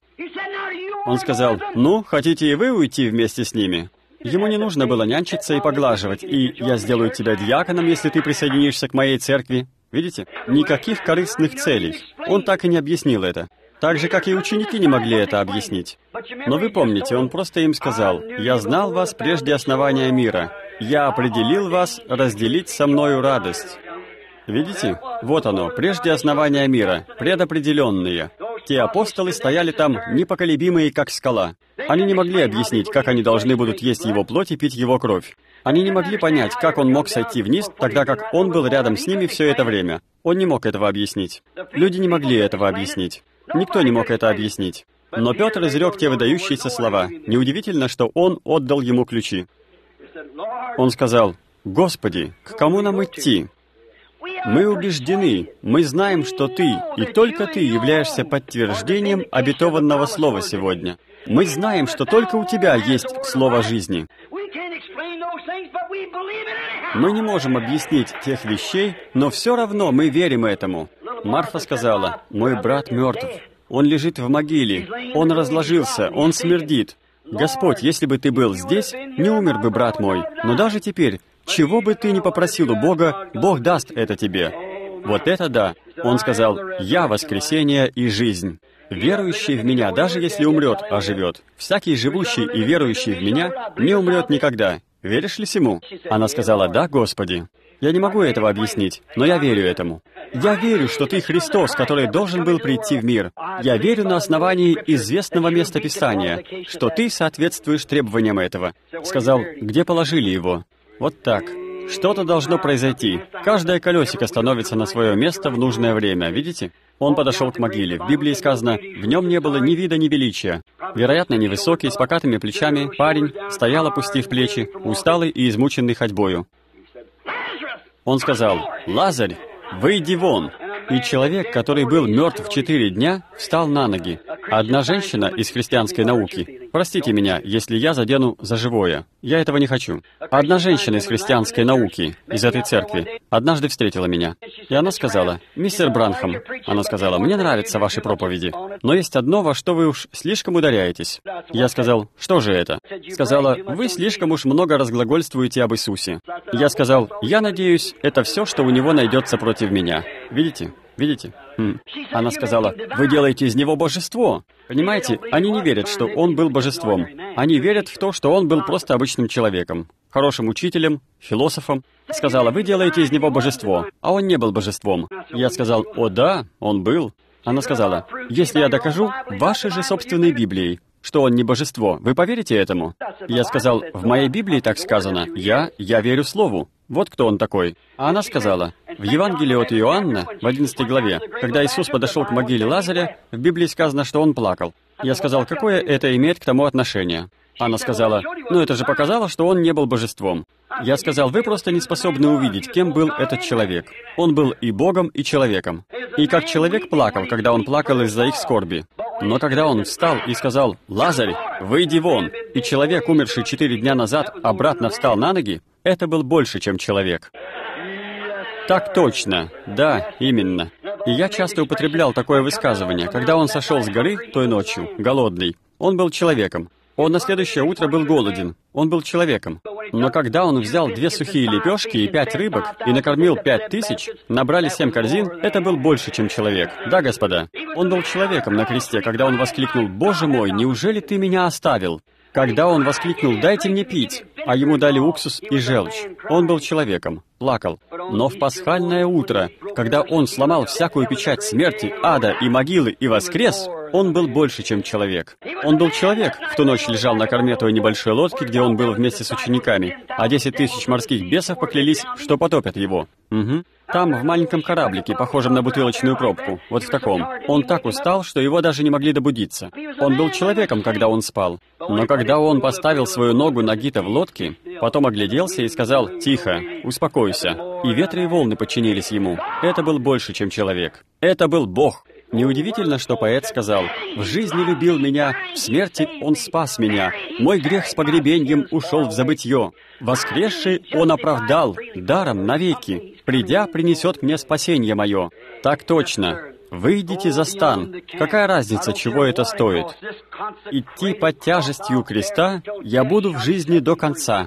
Он сказал: «Ну, хотите и вы уйти вместе с ними?» Ему не нужно было нянчиться и поглаживать, и «я сделаю тебя диаконом, если ты присоединишься к моей церкви». Видите? Никаких корыстных целей. Он так и не объяснил это. Так же, как и ученики не могли это объяснить. Но вы помните, он просто им сказал: «Я знал вас прежде основания мира. Я определил вас разделить со мною радость». Видите? Вот оно, прежде основания мира, предопределенные. Те апостолы стояли там, непоколебимые, как скала. Они не могли объяснить, как они должны будут есть его плоть и пить его кровь. Они не могли понять, как он мог сойти вниз, тогда как он был рядом с ними все это время. Он не мог этого объяснить. Люди не могли этого объяснить. Никто не мог это объяснить. Но Петр изрек те выдающиеся слова. Неудивительно, что он отдал ему ключи. Он сказал: «Господи, к кому нам идти? Мы убеждены, мы знаем, что Ты, и только Ты являешься подтверждением обетованного слова сегодня. Мы знаем, что только у Тебя есть слово жизни. Мы не можем объяснить тех вещей, но все равно мы верим этому». Марфа сказала: «Мой брат мертв. Он лежит в могиле. Он разложился. Он смердит. Господь, если бы Ты был здесь, не умер бы брат мой. Но даже теперь чего бы ты ни попросил у Бога, Бог даст это тебе. Вот это да. Он сказал, «Я воскресение и жизнь». Верующий в Меня, даже если умрет, оживет. Всякий живущий и верующий в Меня не умрет никогда. Веришь ли сему? Она сказала, «Да, Господи». Я не могу этого объяснить, но я верю этому. Я верю, что Ты Христос, который должен был прийти в мир. Я верю на основании известного местописания, что Ты соответствуешь требованиям этого. Сказал, где положили его? Вот так. Что-то должно произойти. Каждое колесико становится на свое место в нужное время, видите? Он подошел к могиле. В Библии сказано, в нем не было ни вида, ни величия. Вероятно, невысокий, с покатыми плечами, парень, стоял, опустив плечи, усталый и измученный ходьбою. Он сказал, «Лазарь, выйди вон!» И человек, который был мертв четыре дня, встал на ноги. Одна женщина из христианской науки, простите меня, если я задену за живое, я этого не хочу. Одна женщина из христианской науки, из этой церкви, однажды встретила меня. И она сказала, «Мистер Бранхам», она сказала, «мне нравятся ваши проповеди, но есть одно, во что вы уж слишком ударяетесь». Я сказал, «Что же это?» Сказала, «Вы слишком уж много разглагольствуете об Иисусе». Я сказал, «Я надеюсь, это все, что у него найдется против меня». Видите? Видите? Хм. Она сказала, «Вы делаете из него божество». Понимаете, они не верят, что он был божеством. Они верят в то, что он был просто обычным человеком, хорошим учителем, философом. Сказала, «Вы делаете из него божество», а он не был божеством. Я сказал, «О да, он был». Она сказала, «Если я докажу вашей же собственной Библией, что он не божество, вы поверите этому?» Я сказал, «В моей Библии так сказано, я, я верю Слову». Вот кто он такой. А она сказала, в Евангелии от Иоанна, в одиннадцатой главе, когда Иисус подошел к могиле Лазаря, в Библии сказано, что он плакал. Я сказал, какое это имеет к тому отношение? Она сказала, ну это же показало, что он не был божеством. Я сказал, вы просто не способны увидеть, кем был этот человек. Он был и Богом, и человеком. И как человек плакал, когда он плакал из-за их скорби. Но когда он встал и сказал, «Лазарь, выйди вон», и человек, умерший четыре дня назад, обратно встал на ноги, это был больше, чем человек. Так точно. Да, именно. И я часто употреблял такое высказывание. Когда он сошел с горы той ночью, голодный, он был человеком. Он на следующее утро был голоден. Он был человеком. Но когда он взял две сухие лепешки и пять рыбок и накормил пять тысяч, набрали семь корзин, это был больше, чем человек. Да, господа? Он был человеком на кресте, когда он воскликнул, «Боже мой, неужели ты меня оставил?» Когда он воскликнул, «Дайте мне пить», а ему дали уксус и желчь. Он был человеком, плакал. Но в пасхальное утро, когда он сломал всякую печать смерти, ада и могилы и воскрес, он был больше, чем человек. Он был человек, в ту ночь лежал на корме той небольшой лодки, где он был вместе с учениками, а десять тысяч морских бесов поклялись, что потопят его. Угу. Там, в маленьком кораблике, похожем на бутылочную пробку, вот в таком. Он так устал, что его даже не могли добудиться. Он был человеком, когда он спал. Но когда он поставил свою ногу Нагита в лодке, потом огляделся и сказал, «Тихо, успокойся». И ветры и волны подчинились ему. Это был больше, чем человек. Это был Бог. Неудивительно, что поэт сказал, «В жизни любил меня, в смерти он спас меня, мой грех с погребеньем ушел в забытье. Воскресший он оправдал, даром навеки, придя, принесет мне спасенье мое». Так точно. Выйдите за стан. Какая разница, чего это стоит? Идти под тяжестью креста я буду в жизни до конца.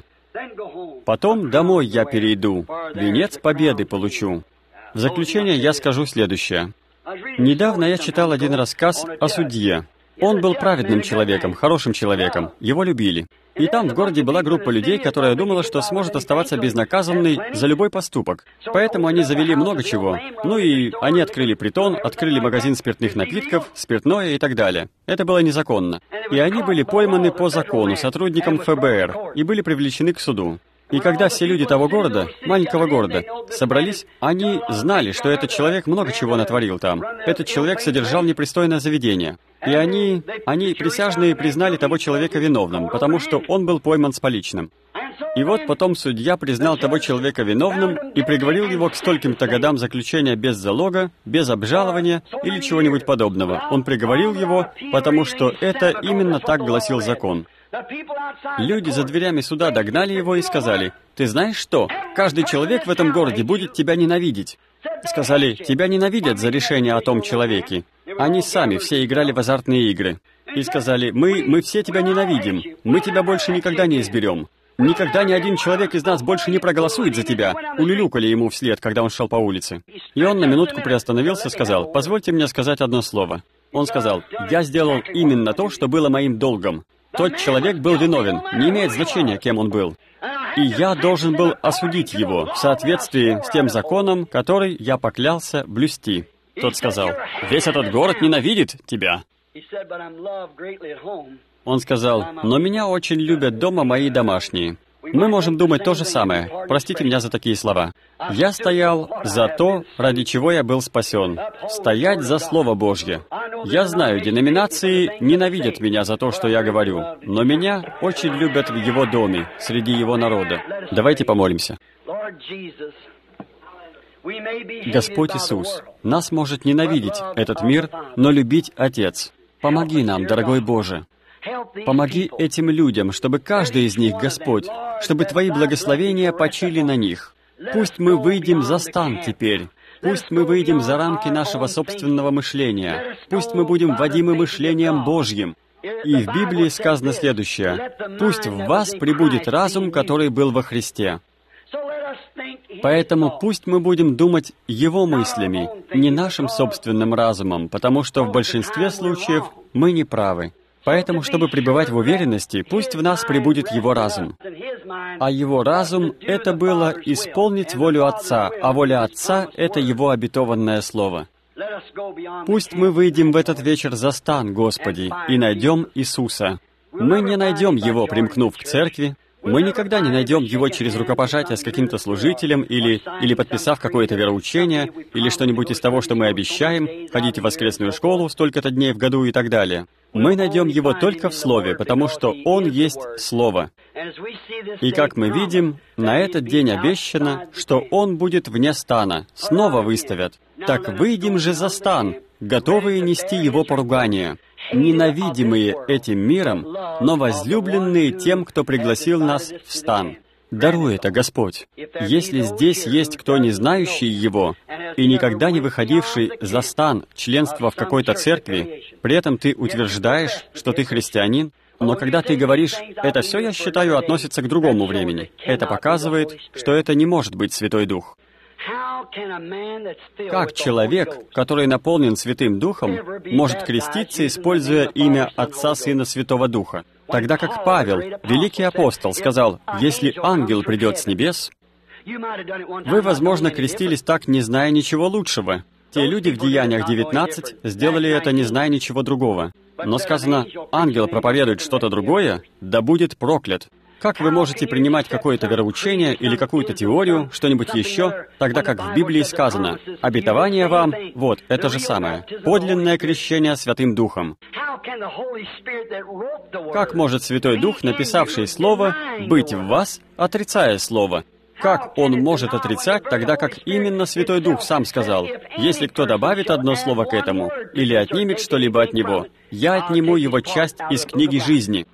Потом домой я перейду, венец победы получу. В заключение я скажу следующее. Недавно я читал один рассказ о судье. Он был праведным человеком, хорошим человеком, его любили. И там в городе была группа людей, которая думала, что сможет оставаться безнаказанной за любой поступок. Поэтому они завели много чего. Ну и они открыли притон, открыли магазин спиртных напитков, спиртное и так далее. Это было незаконно. И они были пойманы по закону сотрудникам эф бэ эр и были привлечены к суду. И когда все люди того города, маленького города, собрались, они знали, что этот человек много чего натворил там. Этот человек содержал непристойное заведение. И они, они, присяжные, признали того человека виновным, потому что он был пойман с поличным. И вот потом судья признал того человека виновным и приговорил его к стольким-то годам заключения без залога, без обжалования или чего-нибудь подобного. Он приговорил его, потому что это именно так гласил закон. Люди за дверями суда догнали его и сказали, «Ты знаешь что? Каждый человек в этом городе будет тебя ненавидеть». Сказали, «Тебя ненавидят за решение о том человеке». Они сами все играли в азартные игры. И сказали, «Мы, мы все тебя ненавидим. Мы тебя больше никогда не изберем». Никогда ни один человек из нас больше не проголосует за тебя», улюлюкали ему вслед, когда он шел по улице. И он на минутку приостановился и сказал: «Позвольте мне сказать одно слово». Он сказал: «Я сделал именно то, что было моим долгом. Тот человек был виновен, не имеет значения, кем он был. И я должен был осудить его в соответствии с тем законом, который я поклялся блюсти». Тот сказал: «Весь этот город ненавидит тебя». Он сказал: «Но меня очень любят дома мои домашние». Мы можем думать то же самое. Простите меня за такие слова. Я стоял за то, ради чего я был спасен. Стоять за Слово Божье. Я знаю, деноминации ненавидят меня за то, что я говорю, но меня очень любят в Его доме, среди Его народа. Давайте помолимся. Господь Иисус, нас может ненавидеть этот мир, но любить Отец. Помоги нам, дорогой Боже. Помоги этим людям, чтобы каждый из них, Господь, чтобы Твои благословения почили на них. Пусть мы выйдем за стан теперь. Пусть мы выйдем за рамки нашего собственного мышления. Пусть мы будем водимы мышлением Божьим. И в Библии сказано следующее: «Пусть в вас пребудет разум, который был во Христе». Поэтому пусть мы будем думать Его мыслями, не нашим собственным разумом, потому что в большинстве случаев мы не правы. Поэтому, чтобы пребывать в уверенности, пусть в нас пребудет Его разум. А Его разум — это было исполнить волю Отца, а воля Отца — это Его обетованное Слово. Пусть мы выйдем в этот вечер за стан, Господи, и найдем Иисуса. Мы не найдем Его, примкнув к церкви. Мы никогда не найдем Его через рукопожатие с каким-то служителем или, или подписав какое-то вероучение, или что-нибудь из того, что мы обещаем, ходить в воскресную школу столько-то дней в году и так далее. Мы найдем Его только в Слове, потому что Он есть Слово. И как мы видим, на этот день обещано, что Он будет вне стана, снова выставят. Так выйдем же за стан, готовые нести Его поругание, ненавидимые этим миром, но возлюбленные тем, кто пригласил нас в стан. Даруй это, Господь. Если здесь есть кто, не знающий Его, и никогда не выходивший за стан членства в какой-то церкви, при этом ты утверждаешь, что ты христианин, но когда ты говоришь: «Это все, я считаю, относится к другому времени», это показывает, что это не может быть Святой Дух. Как человек, который наполнен Святым Духом, может креститься, используя имя Отца, Сына, Святого Духа? Тогда как Павел, великий апостол, сказал: «Если ангел придет с небес», вы, возможно, крестились так, не зная ничего лучшего. Те люди в Деяниях девятнадцать сделали это, не зная ничего другого. Но сказано: «Ангел проповедует что-то другое, да будет проклят». Как вы можете принимать какое-то вероучение или какую-то теорию, что-нибудь еще, тогда как в Библии сказано: «Обетование вам», вот, это же самое, подлинное крещение Святым Духом. Как может Святой Дух, написавший Слово, быть в вас, отрицая Слово? Как Он может отрицать, тогда как именно Святой Дух сам сказал: «Если кто добавит одно слово к этому или отнимет что-либо от него, я отниму его часть из книги жизни».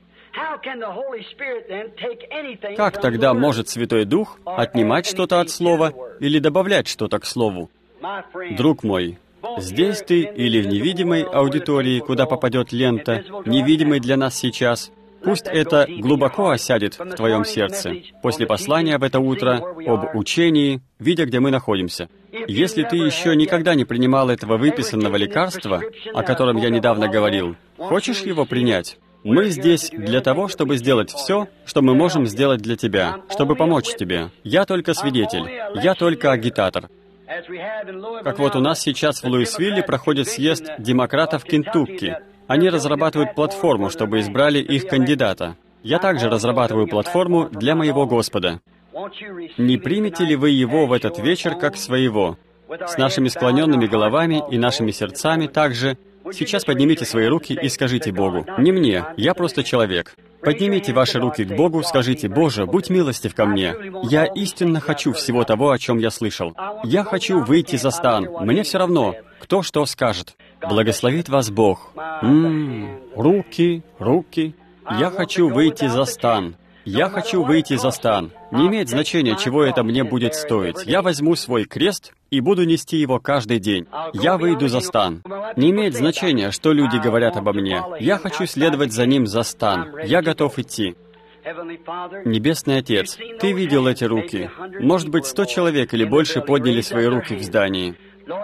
Как тогда может Святой Дух отнимать что-то от Слова или добавлять что-то к Слову? Друг мой, здесь ты или в невидимой аудитории, куда попадет лента, невидимой для нас сейчас, пусть это глубоко осядет в твоем сердце после послания в это утро об учении, видя, где мы находимся. Если ты еще никогда не принимал этого выписанного лекарства, о котором я недавно говорил, хочешь его принять? Мы здесь для того, чтобы сделать все, что мы можем сделать для тебя, чтобы помочь тебе. Я только свидетель, я только агитатор. Как вот у нас сейчас в Луисвилле проходит съезд демократов Кентукки. Они разрабатывают платформу, чтобы избрали их кандидата. Я также разрабатываю платформу для моего Господа. Не примете ли вы его в этот вечер как своего? С нашими склоненными головами и нашими сердцами также. Сейчас поднимите свои руки и скажите Богу: «Не мне, я просто человек». Поднимите ваши руки к Богу, скажите: «Боже, будь милостив ко мне. Я истинно хочу всего того, о чем я слышал. Я хочу выйти за стан. Мне все равно, кто что скажет. Благословит вас Бог». М-м, руки, руки. Я хочу выйти за стан. Я хочу выйти за стан. Не имеет значения, чего это мне будет стоить. Я возьму свой крест и буду нести его каждый день. Я выйду за стан. Не имеет значения, что люди говорят обо мне. Я хочу следовать за ним за стан. Я готов идти. Небесный Отец, Ты видел эти руки. Может быть, сто человек или больше подняли свои руки в здании.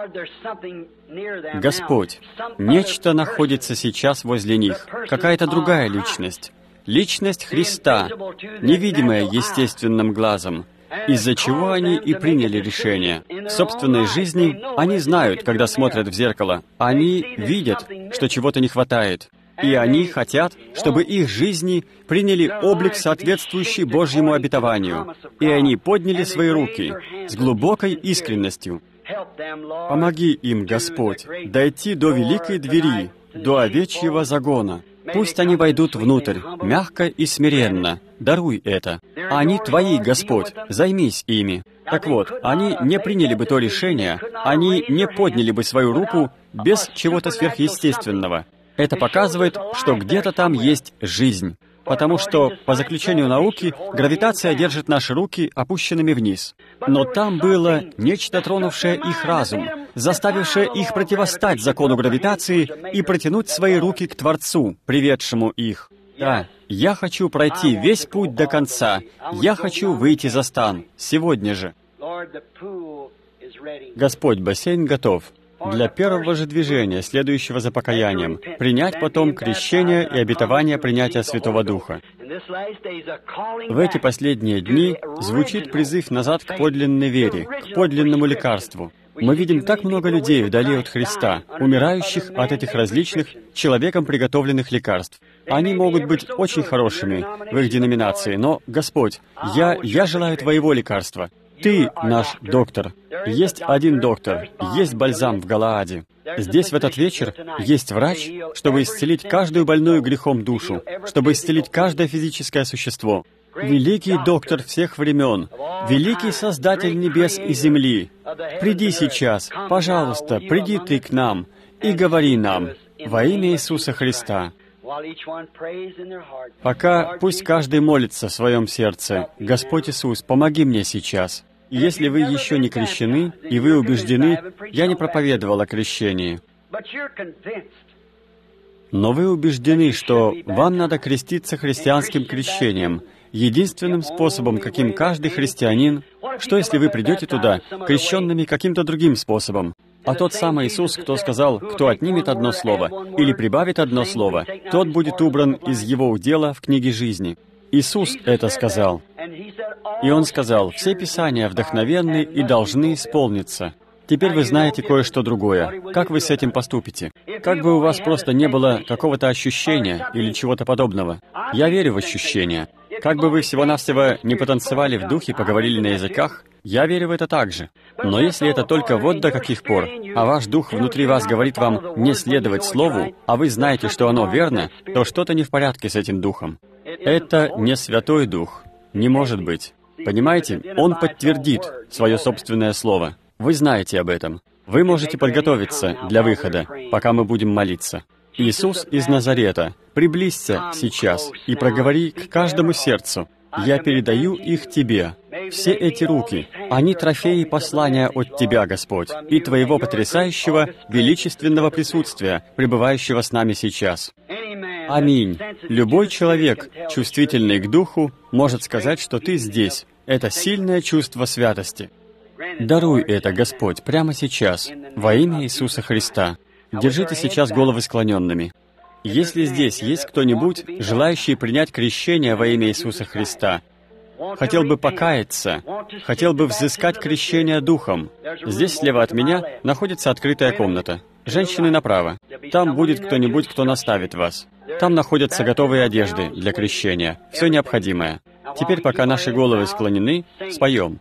Господь, нечто находится сейчас возле них, какая-то другая личность. Личность Христа, невидимая естественным глазом, из-за чего они и приняли решение. В собственной жизни они знают, когда смотрят в зеркало, они видят, что чего-то не хватает. И они хотят, чтобы их жизни приняли облик, соответствующий Божьему обетованию. И они подняли свои руки с глубокой искренностью. Помоги им, Господь, дойти до великой двери, до овечьего загона. Пусть они войдут внутрь, мягко и смиренно. Даруй это. Они Твои, Господь, займись ими. Так вот, они не приняли бы то решение, они не подняли бы свою руку без чего-то сверхъестественного. Это показывает, что где-то там есть жизнь. Потому что, по заключению науки, гравитация держит наши руки опущенными вниз. Но там было нечто, тронувшее их разум, заставившее их противостать закону гравитации и протянуть свои руки к Творцу, приведшему их. Да, я хочу пройти весь путь до конца. Я хочу выйти за стан. Сегодня же. Господь, бассейн готов. Для первого же движения, следующего за покаянием, принять потом крещение и обетование принятия Святого Духа. В эти последние дни звучит призыв назад к подлинной вере, к подлинному лекарству. Мы видим так много людей вдали от Христа, умирающих от этих различных, человеком приготовленных лекарств. Они могут быть очень хорошими в их деноминации, но, Господь, я, я желаю Твоего лекарства. Ты наш доктор. Есть один доктор, есть бальзам в Галааде. Здесь в этот вечер есть врач, чтобы исцелить каждую больную грехом душу, чтобы исцелить каждое физическое существо. Великий доктор всех времен, великий Создатель небес и земли, приди сейчас, пожалуйста, приди Ты к нам и говори нам во имя Иисуса Христа. Пока пусть каждый молится в своем сердце, Господь Иисус, помоги мне сейчас. Если вы еще не крещены, и вы убеждены, я не проповедовал о крещении, но вы убеждены, что вам надо креститься христианским крещением, единственным способом, каким каждый христианин, что если вы придете туда, крещенными каким-то другим способом? А тот самый Иисус, кто сказал, кто отнимет одно слово или прибавит одно слово, тот будет убран из его удела в книге жизни. Иисус это сказал. И Он сказал, все Писания вдохновенны и должны исполниться. Теперь вы знаете кое-что другое. Как вы с этим поступите? Как бы у вас просто не было какого-то ощущения или чего-то подобного. Я верю в ощущения. Как бы вы всего-навсего не потанцевали в духе, поговорили на языках, я верю в это также. Но если это только вот до каких пор, а ваш дух внутри вас говорит вам не следовать Слову, а вы знаете, что оно верно, то что-то не в порядке с этим духом. Это не Святой Дух. Не может быть. Понимаете, Он подтвердит свое собственное Слово. Вы знаете об этом. Вы можете подготовиться для выхода, пока мы будем молиться. Иисус из Назарета, приблизься сейчас и проговори к каждому сердцу. Я передаю их Тебе. Все эти руки, они трофеи послания от Тебя, Господь, и Твоего потрясающего, величественного присутствия, пребывающего с нами сейчас. Аминь. Любой человек, чувствительный к Духу, может сказать, что Ты здесь. Это сильное чувство святости. Даруй это, Господь, прямо сейчас, во имя Иисуса Христа. Держите сейчас головы склоненными. Если здесь есть кто-нибудь, желающий принять крещение во имя Иисуса Христа, хотел бы покаяться, хотел бы взыскать крещение Духом, здесь слева от меня находится открытая комната. Женщины направо. Там будет кто-нибудь, кто наставит вас. Там находятся готовые одежды для крещения, все необходимое. Теперь, пока наши головы склонены, споем.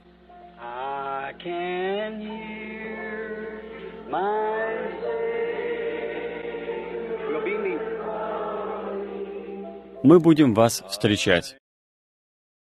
Мы будем вас встречать.